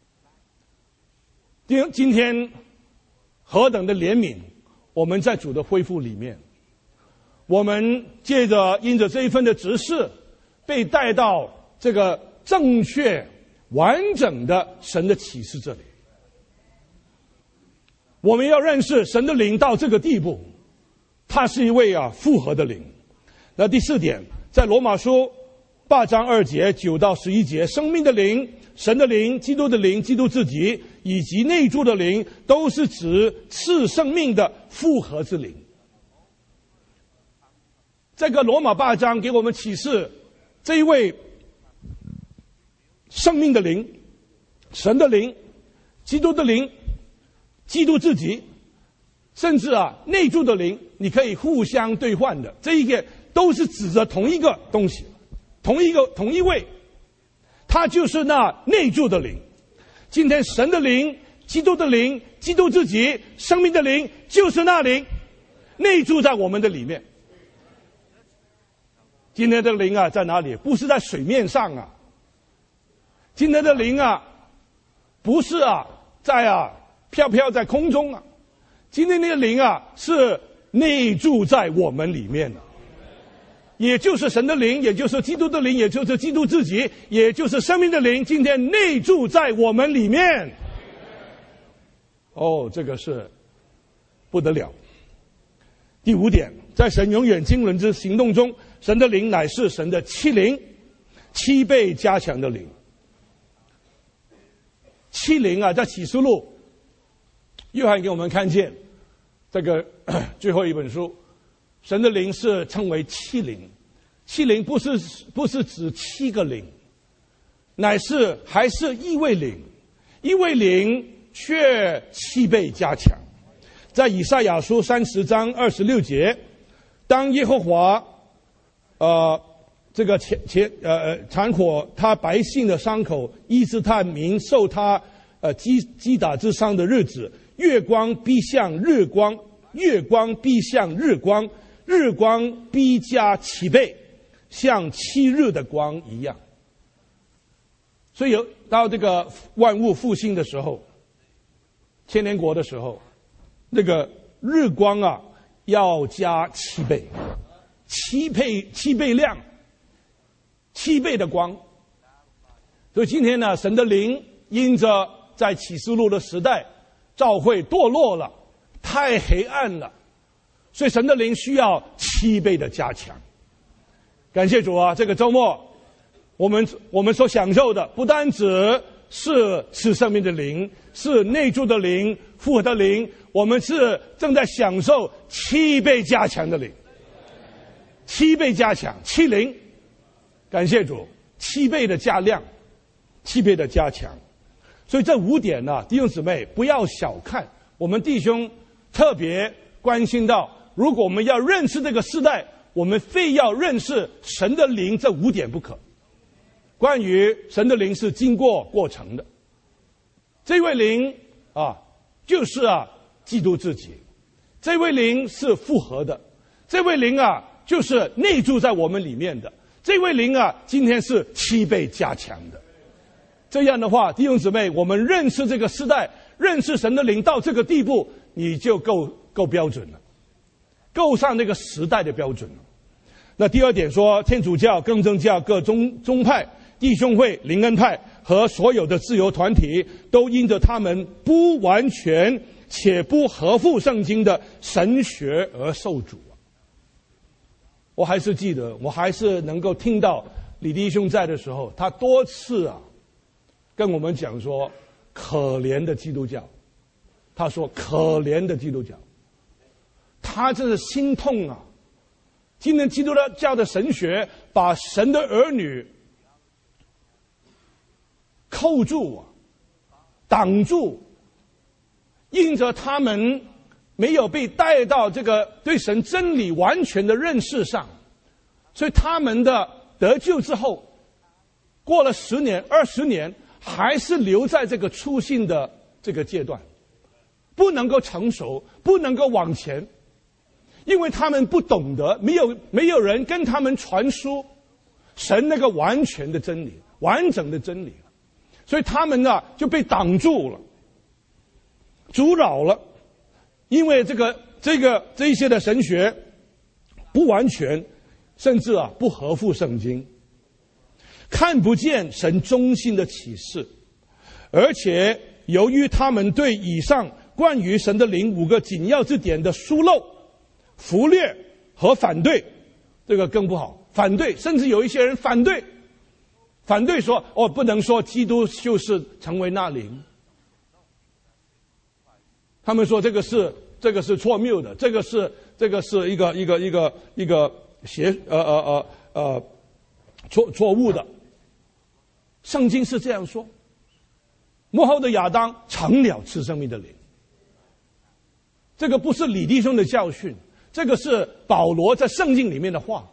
今今天何等的怜悯，我们在主的恢复里面，我们借着因着这一份的指示，被带到这个正确完整的神的启示这里。我们要认识神的灵到这个地步，他是一位啊复合的灵。那第四点，在罗马书八章二节九到十一节，生命的灵、神的灵、基督的灵、基督自己以及内住的灵，都是指赐生命的复合之灵。这个罗马八章给我们启示，这一位生命的灵、神的灵、基督的灵、基督自己，甚至啊内住的灵，你可以互相兑换的，这一个都是指着同一个东西，同一个同一位，他就是那内住的灵。今天神的灵、基督的灵、基督自己、生命的灵，就是那灵内住在我们的里面。今天的灵啊在哪里？不是在水面上啊，今天的灵啊不是啊在啊飘飘在空中啊，今天的灵啊是内住在我们里面的，也就是神的灵，也就是基督的灵，也就是基督自己，也就是生命的灵，今天内住在我们里面。哦，这个是不得了。第五点，在神永远经纶之行动中，神的灵乃是神的七灵，七倍加强的灵。七灵啊，在启示录，约翰给我们看见这个最后一本书，神的灵是称为七灵。七灵不是不是指七个灵，乃是还是一位灵，一位灵却七倍加强。在以赛亚书三十章二十六节，当耶和华呃这个前前呃残火他百姓的伤口，医治他民受他呃击击打之伤的日子，月光必向日光，月光必向日光，日光必加七倍，像七日的光一样。所以有到这个万物复兴的时候，千年国的时候，那个日光啊要加七倍，七倍七倍亮，七倍的光。所以今天呢，神的灵因着在启示录的时代，教会堕落了，太黑暗了，所以神的灵需要七倍的加强。感谢主啊！这个周末，我们我们所享受的不单只是是生命的灵，是内住的灵、复活的灵，我们是正在享受七倍加强的灵，七倍加强，七灵。感谢主，七倍的加量，七倍的加强。所以这五点呢、啊，弟兄姊妹不要小看。我们弟兄特别关心到，如果我们要认识这个世代，我们非要认识神的灵这五点不可。关于神的灵是经过过程的，这位灵啊，就是啊基督自己，这位灵是复合的，这位灵啊就是内住在我们里面的，这位灵啊今天是七倍加强的。这样的话，弟兄姊妹，我们认识这个时代，认识神的灵到这个地步，你就够够标准了，够上那个时代的标准了。那第二点说，天主教、更正教、各宗宗派、弟兄会、灵恩派和所有的自由团体，都因着他们不完全且不合乎圣经的神学而受阻。我还是记得，我还是能够听到李弟兄在的时候，他多次啊跟我们讲说，可怜的基督教。他说可怜的基督教，他真是心痛啊。今天基督教的神学把神的儿女扣住啊，挡住，因着他们没有被带到这个对神真理完全的认识上，所以他们的得救之后，过了十年、二十年，还是留在这个初信的这个阶段，不能够成熟，不能够往前，因为他们不懂得，没有没有人跟他们传输神那个完全的真理、完整的真理，所以他们呢就被挡住了，阻扰了，因为这个这个这一些的神学不完全，甚至啊不合乎圣经，看不见神中心的启示，而且由于他们对以上关于神的灵五个紧要之点的疏漏、忽略和反对，这个更不好，反对，甚至有一些人反对反对说哦，不能说基督就是成为那灵。他们说这个是这个是错谬的，这个是这个是一个一个一个一个邪呃呃呃呃错错误的。圣经是这样说：末后的亚当成了赐生命的灵。这个不是李弟兄的教训，这个是保罗在圣经里面的话。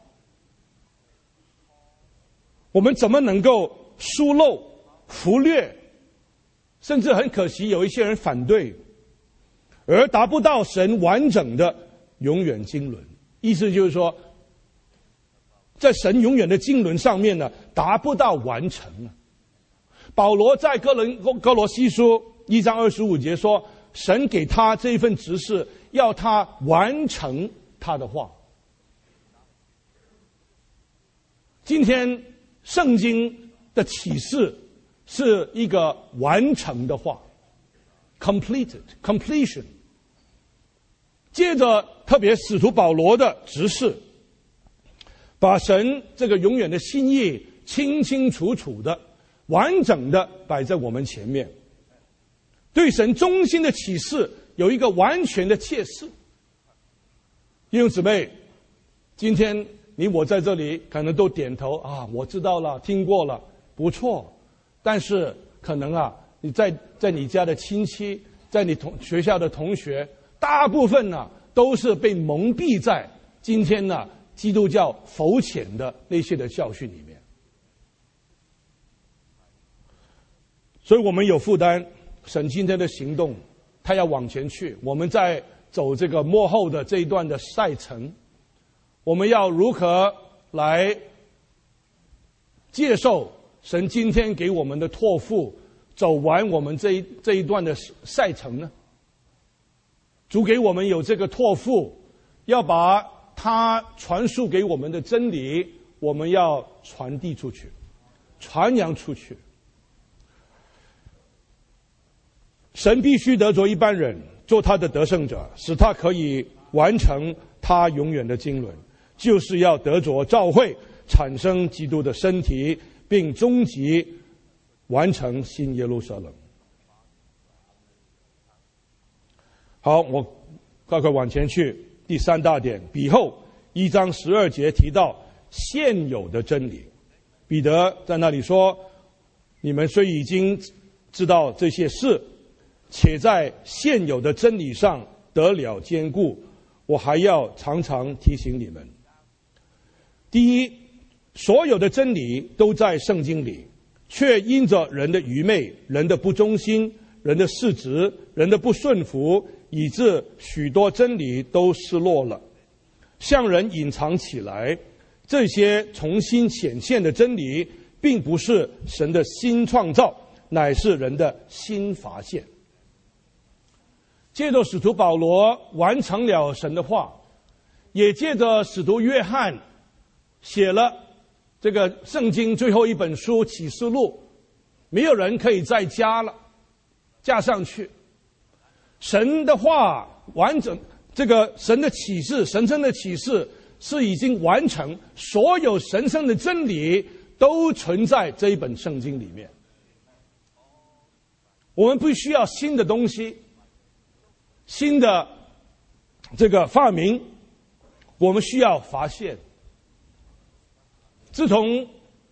我们怎么能够疏漏、忽略，甚至很可惜有一些人反对，而达不到神完整的永远经纶？意思就是说，在神永远的经纶上面呢，达不到完成啊。保罗在哥伦哥罗西书一章二十五节说，神给他这一份职事，要他完成他的话。今天圣经的启示是一个完成的话 ，completed completion。接着，特别使徒保罗的执事，把神这个永远的心意清清楚楚的、完整的摆在我们前面，对神中心的启示有一个完全的切示。弟兄姊妹，今天你我在这里可能都点头啊，我知道了，听过了，不错。但是可能啊，你在在你家的亲戚，在你同学校的同学，大部分呢都是被蒙蔽在今天呢基督教浮浅的那些的教训里面。所以我们有负担，神今天的行动，他要往前去。我们在走这个末后的这一段的赛程，我们要如何来接受神今天给我们的托付，走完我们这一这一段的赛程呢？主给我们有这个托付，要把他传输给我们的真理，我们要传递出去，传扬出去。神必须得着一般人做他的得胜者，使他可以完成他永远的经纶，就是要得着教会，产生基督的身体，并终极完成新耶路撒冷。好，我快快往前去。第三大点，彼后一章十二节提到现有的真理。彼得在那里说：你们虽已经知道这些事，且在现有的真理上得了坚固，我还要常常提醒你们。第一，所有的真理都在圣经里，却因着人的愚昧、人的不忠心、人的失职、人的不顺服，以致许多真理都失落了，向人隐藏起来。这些重新显现的真理，并不是神的新创造，乃是人的新发现。借着使徒保罗完成了神的话，也借着使徒约翰写了这个圣经最后一本书启示录，没有人可以再加了，加上去。神的话完整，这个神的启示，神圣的启示是已经完成，所有神圣的真理都存在这一本圣经里面。我们不需要新的东西，新的这个发明，我们需要发现。自从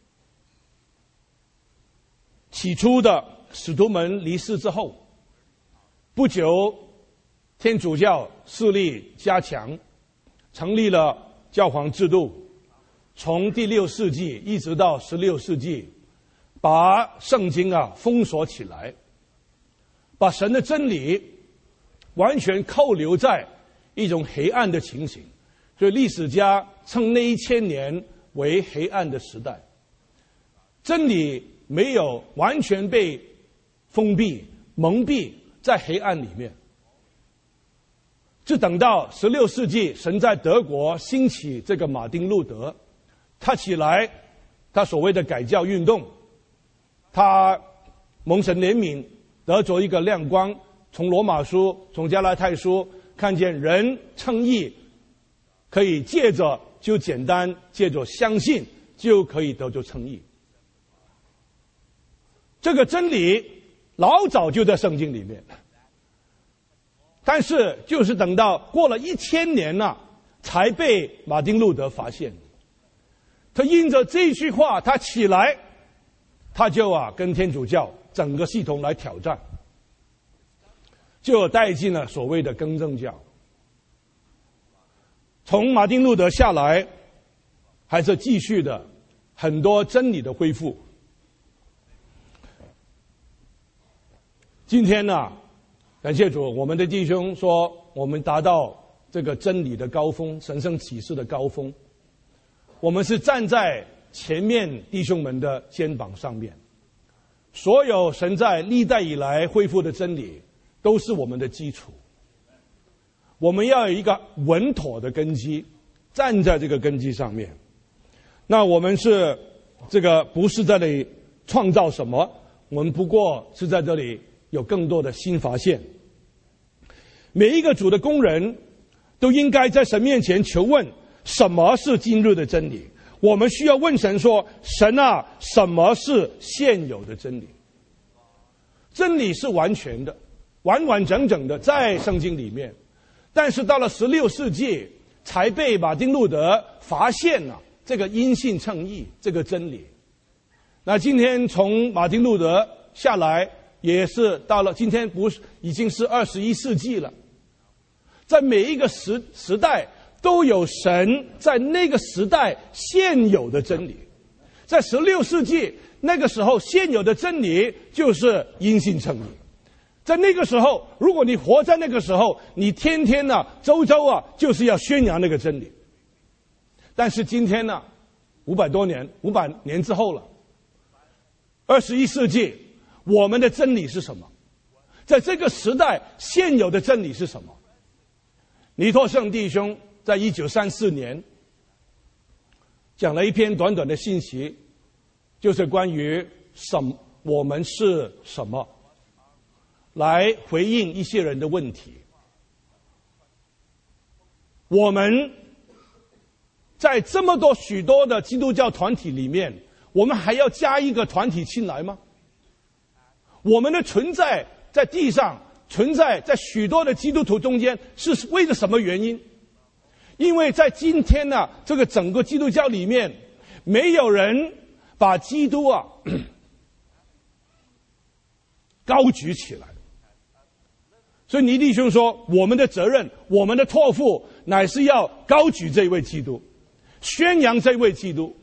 起初的使徒们离世之后，不久天主教势力加强，成立了教皇制度。从第六世纪一直到十六世纪，把圣经啊封锁起来，把神的真理完全扣留在一种黑暗的情形，所以历史家称那一千年为黑暗的时代。真理没有完全被封闭、蒙蔽在黑暗里面，就等到十六世纪，神在德国兴起这个马丁路德，他起来，他所谓的改教运动，他蒙神怜悯，得着一个亮光，从罗马书、从加拉太书看见人称义可以借着就简单，借着相信就可以得着称义。 这个真理老早就在圣经里面，但是就是等到过了一千年了，才被马丁路德发现。他因着这句话，他起来，他就啊跟天主教整个系统来挑战，就带进了所谓的更正教。从马丁路德下来，还是继续的很多真理的恢复。今天呢，感谢主，我们的弟兄说，我们达到这个真理的高峰，神圣启示的高峰。我们是站在前面弟兄们的肩膀上面，所有神在历代以来恢复的真理，都是我们的基础。我们要有一个稳妥的根基，站在这个根基上面。那我们是这个不是在这里创造什么，我们不过是在这里有更多的新发现。每一个主的工人都应该在神面前求问，什么是今日的真理？我们需要问神说，神啊，什么是现有的真理？真理是完全的，完完整整的在圣经里面，但是到了十六世纪才被马丁路德发现了这个因信称义这个真理。那今天从马丁路德下来，也是到了今天，不是已经是二十一世纪了。在每一个时时代都有神在那个时代现有的真理。在十六世纪那个时候，现有的真理就是因信称义。在那个时候，如果你活在那个时候，你天天呢、啊、周周啊就是要宣扬那个真理。但是今天呢，五百多年五百年之后了，二十一世纪，我们的真理是什么？在这个时代现有的真理是什么？尼托圣弟兄在一九三四年讲了一篇短短的信息，就是关于什么我们是什么，来回应一些人的问题。我们在这么多许多的基督教团体里面，我们还要加一个团体进来吗？我们的存在在地上，存在在许多的基督徒中间，是为了什么原因？因为在今天呢、啊，这个整个基督教里面，没有人把基督啊高举起来。所以倪弟兄说，我们的责任，我们的托付，乃是要高举这位基督，宣扬这位基督。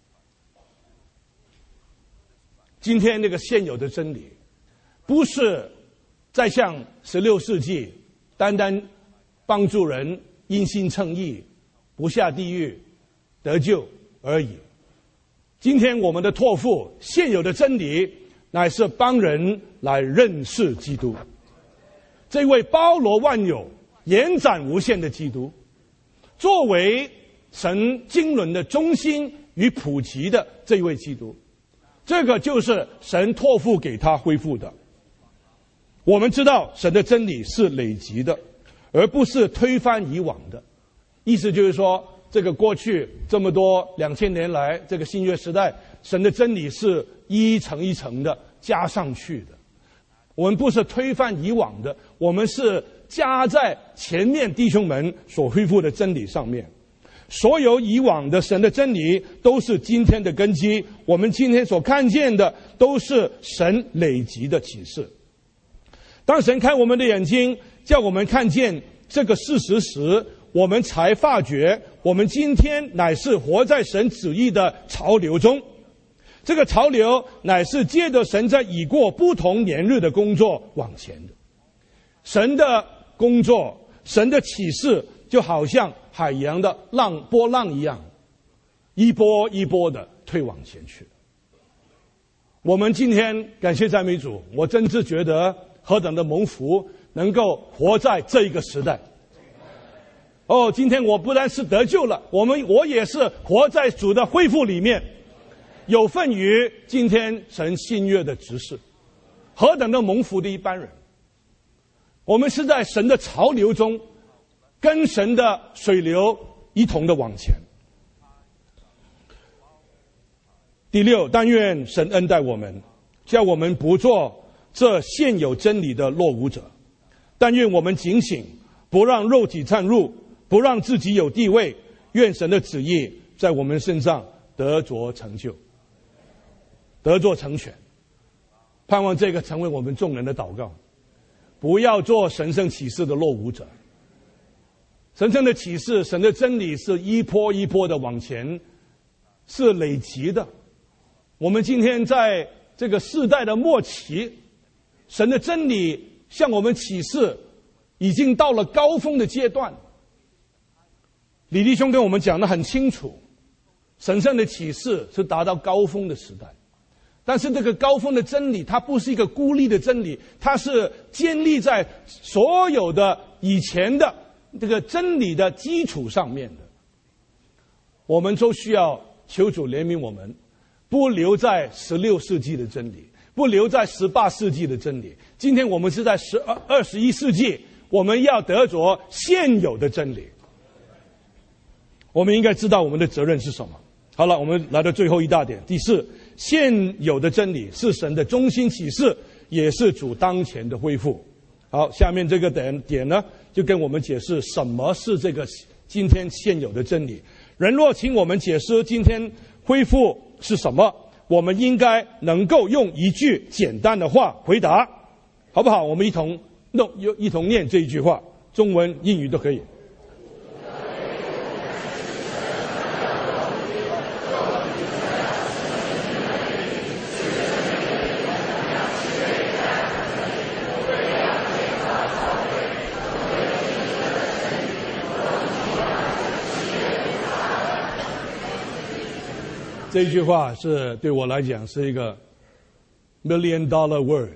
今天那个现有的真理，不是再像十六世纪单单帮助人因信称义，不下地狱得救而已。今天我们的托付，现有的真理，乃是帮人来认识基督，这位包罗万有、延展无限的基督，作为神经纶的中心与普及的这位基督，这个就是神托付给他恢复的。我们知道神的真理是累积的，而不是推翻以往的。意思就是说，这个过去这么多两千年来，这个新约时代，神的真理是一层一层的加上去的。我们不是推翻以往的，我们是加在前面弟兄们所恢复的真理上面。所有以往的神的真理都是今天的根基，我们今天所看见的都是神累积的启示。当神开我们的眼睛，叫我们看见这个事实时，我们才发觉我们今天乃是活在神旨意的潮流中。这个潮流乃是借着神在已过不同年日的工作往前的。神的工作，神的启示，就好像海洋的浪波浪一样，一波一波的推往前去。我们今天感谢赞美主，我真是觉得何等的蒙福，能够活在这一个时代。哦，今天我不但是得救了，我们我也是活在主的恢复里面，有份于今天神新约的执事。何等的蒙福的一般人！我们是在神的潮流中，跟神的水流一同的往前。第六，但愿神恩待我们， 叫我们不做这现有真理的落伍者。但愿我们警醒，不让肉体占入，不让自己有地位，愿神的旨意在我们身上得着成就，得着成全。盼望这个成为我们众人的祷告，不要做神圣启示的落伍者。神圣的启示，神的真理是一波一波的往前，是累积的。我们今天在这个世代的末期，神的真理向我们启示，已经到了高峰的阶段。李弟兄跟我们讲得很清楚，神圣的启示是达到高峰的时代。但是这个高峰的真理，它不是一个孤立的真理，它是建立在所有的以前的这个真理的基础上面的。我们都需要求主怜悯我们，不留在十六世纪的真理，不留在十八世纪的真理。今天我们是在十二二十一世纪，我们要得着现有的真理。我们应该知道我们的责任是什么。好了，我们来到最后一大点，第四，现有的真理是神的中心启示，也是主当前的恢复。好，下面这个点点呢，就跟我们解释什么是这个今天现有的真理。人若请我们解释今天恢复是什么，我们应该能够用一句简单的话回答，好不好？我们一同弄一同念这一句话，中文、英语都可以。这句话是对我来讲是一个 million dollar word，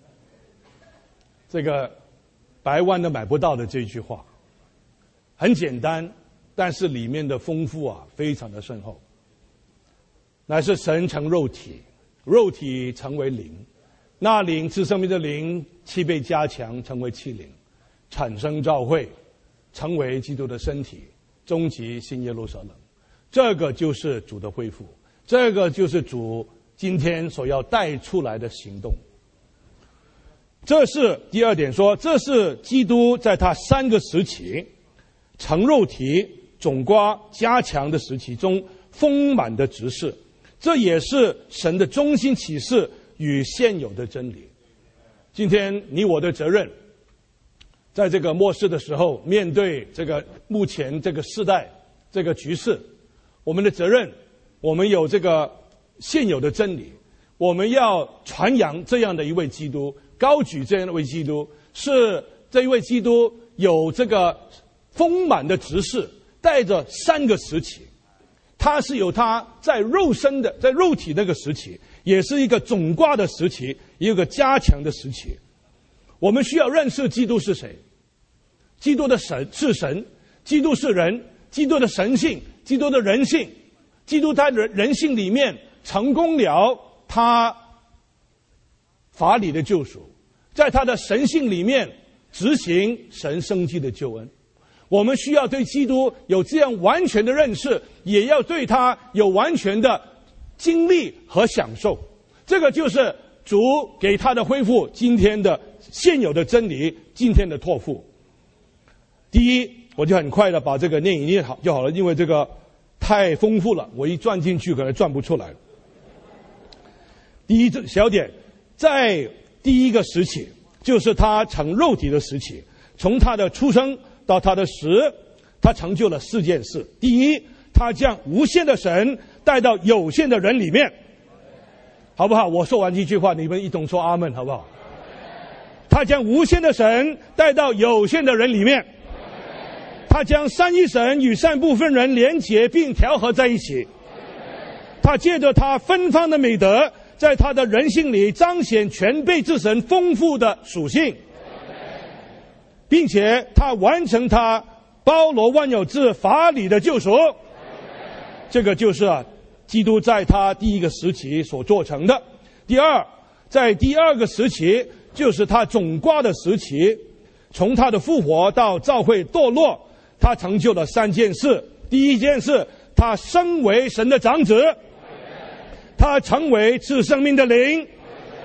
这个百万都买不到的这句话，很简单，但是里面的丰富啊非常的深厚。乃是神成肉体，肉体成为灵，那灵是生命的灵，气被加强成为气灵，产生召会，成为基督的身体，终极新耶路撒冷。这个就是主的恢复，这个就是主今天所要带出来的行动。这是第二点说，这是基督在他三个时期，成肉体、总括、加强的时期中丰满的执事，这也是神的中心启示与现有的真理。今天你我的责任，在这个末世的时候，面对这个目前这个世代这个局势，我们的责任，我们有这个现有的真理，我们要传扬这样的一位基督，高举这样的一位基督，是这一位基督有这个丰满的执事，带着三个时期。他是有他在肉身的在肉体那个时期，也是一个总括的时期，也有个加强的时期。我们需要认识基督是谁，基督的神是神，基督是人，基督的神性，基督的人性，基督他的人性里面成功了他法理的救赎，在他的神性里面执行神生机的救恩。我们需要对基督有这样完全的认识，也要对他有完全的经历和享受。这个就是主给他的恢复，今天的现有的真理，今天的托付。第一，我就很快的把这个念一念好就好了，因为这个太丰富了，我一转进去可能转不出来。第一小点，在第一个时期，就是他成肉体的时期，从他的出生到他的死，他成就了四件事。第一，他将无限的神带到有限的人里面，好不好？我说完这句话，你们一同说阿们，好不好？他将无限的神带到有限的人里面，他将三一神与三部分人连结并调和在一起，他借着他芬芳的美德，在他的人性里彰显全备之神丰富的属性，并且他完成他包罗万有之法理的救赎。这个就是啊，基督在他第一个时期所做成的。第二，在第二个时期，就是他总括的时期，从他的复活到教会堕落，他成就了三件事。第一件事，他升为神的长子，他成为赐生命的灵，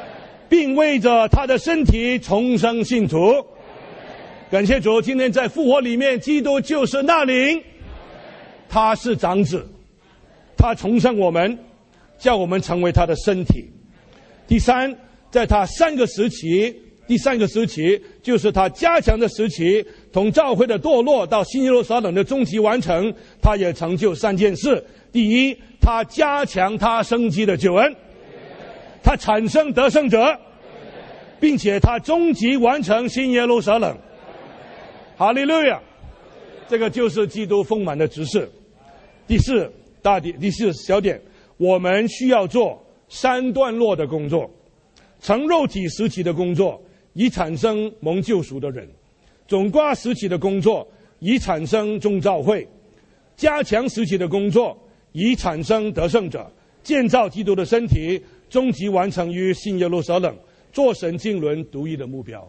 并为着他的身体重生信徒。感谢主，今天在复活里面，基督就是那灵，他是长子，他重生我们，叫我们成为他的身体。第三，在他三个时期，第三个时期就是他加强的时期，从教会的堕落到新耶路撒冷的终极完成，他也成就三件事。第一，他加强他生机的救恩，他产生得胜者，并且他终极完成新耶路撒冷。哈利路亚！这个就是基督丰满的执事。第四大点，第四小点，我们需要做三段落的工作：成肉体时期的工作，以产生蒙救赎的人；总括时期的工作，以产生众召会；加强时期的工作，以产生得胜者；建造基督的身体，终极完成于新耶路撒冷，做神经纶独一的目标。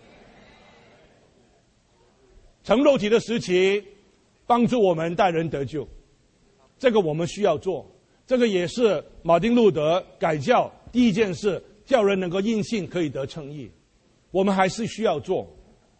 成肉体的时期，帮助我们带人得救，这个我们需要做。这个也是马丁路德改教第一件事，叫人能够因信可以得称义，我们还是需要做。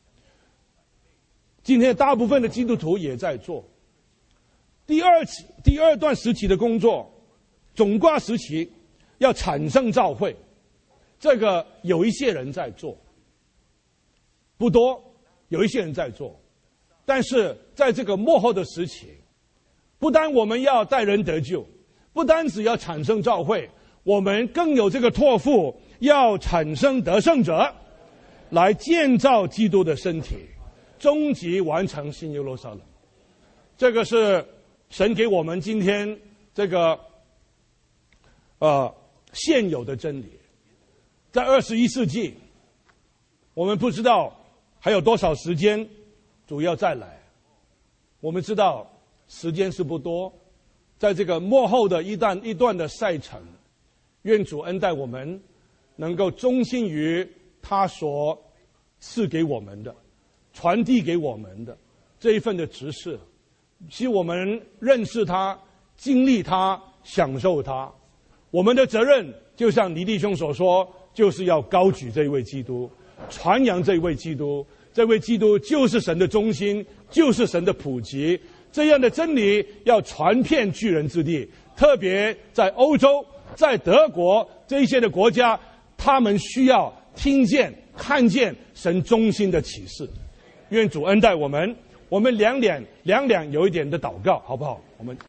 今天大部分的基督徒也在做。第二期第二段时期的工作，总括时期要产生召会，这个有一些人在做，不多，有一些人在做。但是在这个末后的时期，不单我们要带人得救，不单只要产生召会，我们更有这个托付，要产生得胜者，来建造基督的身体，终极完成新耶路撒冷。这个是神给我们今天这个呃现有的真理。在二十一世纪，我们不知道还有多少时间主要再来。我们知道时间是不多，在这个末后的一段一段的赛程，愿主恩待我们，能够忠心于他所赐给我们的，传递给我们的这一份的职事，使我们认识他，经历他，享受他。我们的责任就像倪弟兄所说，就是要高举这一位基督，传扬这一位基督。这位基督就是神的中心，就是神的普及。这样的真理要传遍巨人之地，特别在欧洲，在德国这一些的国家，他们需要听见看见神中心的启示。愿主恩待我们，我们两两两两有一点的祷告，好不好？我们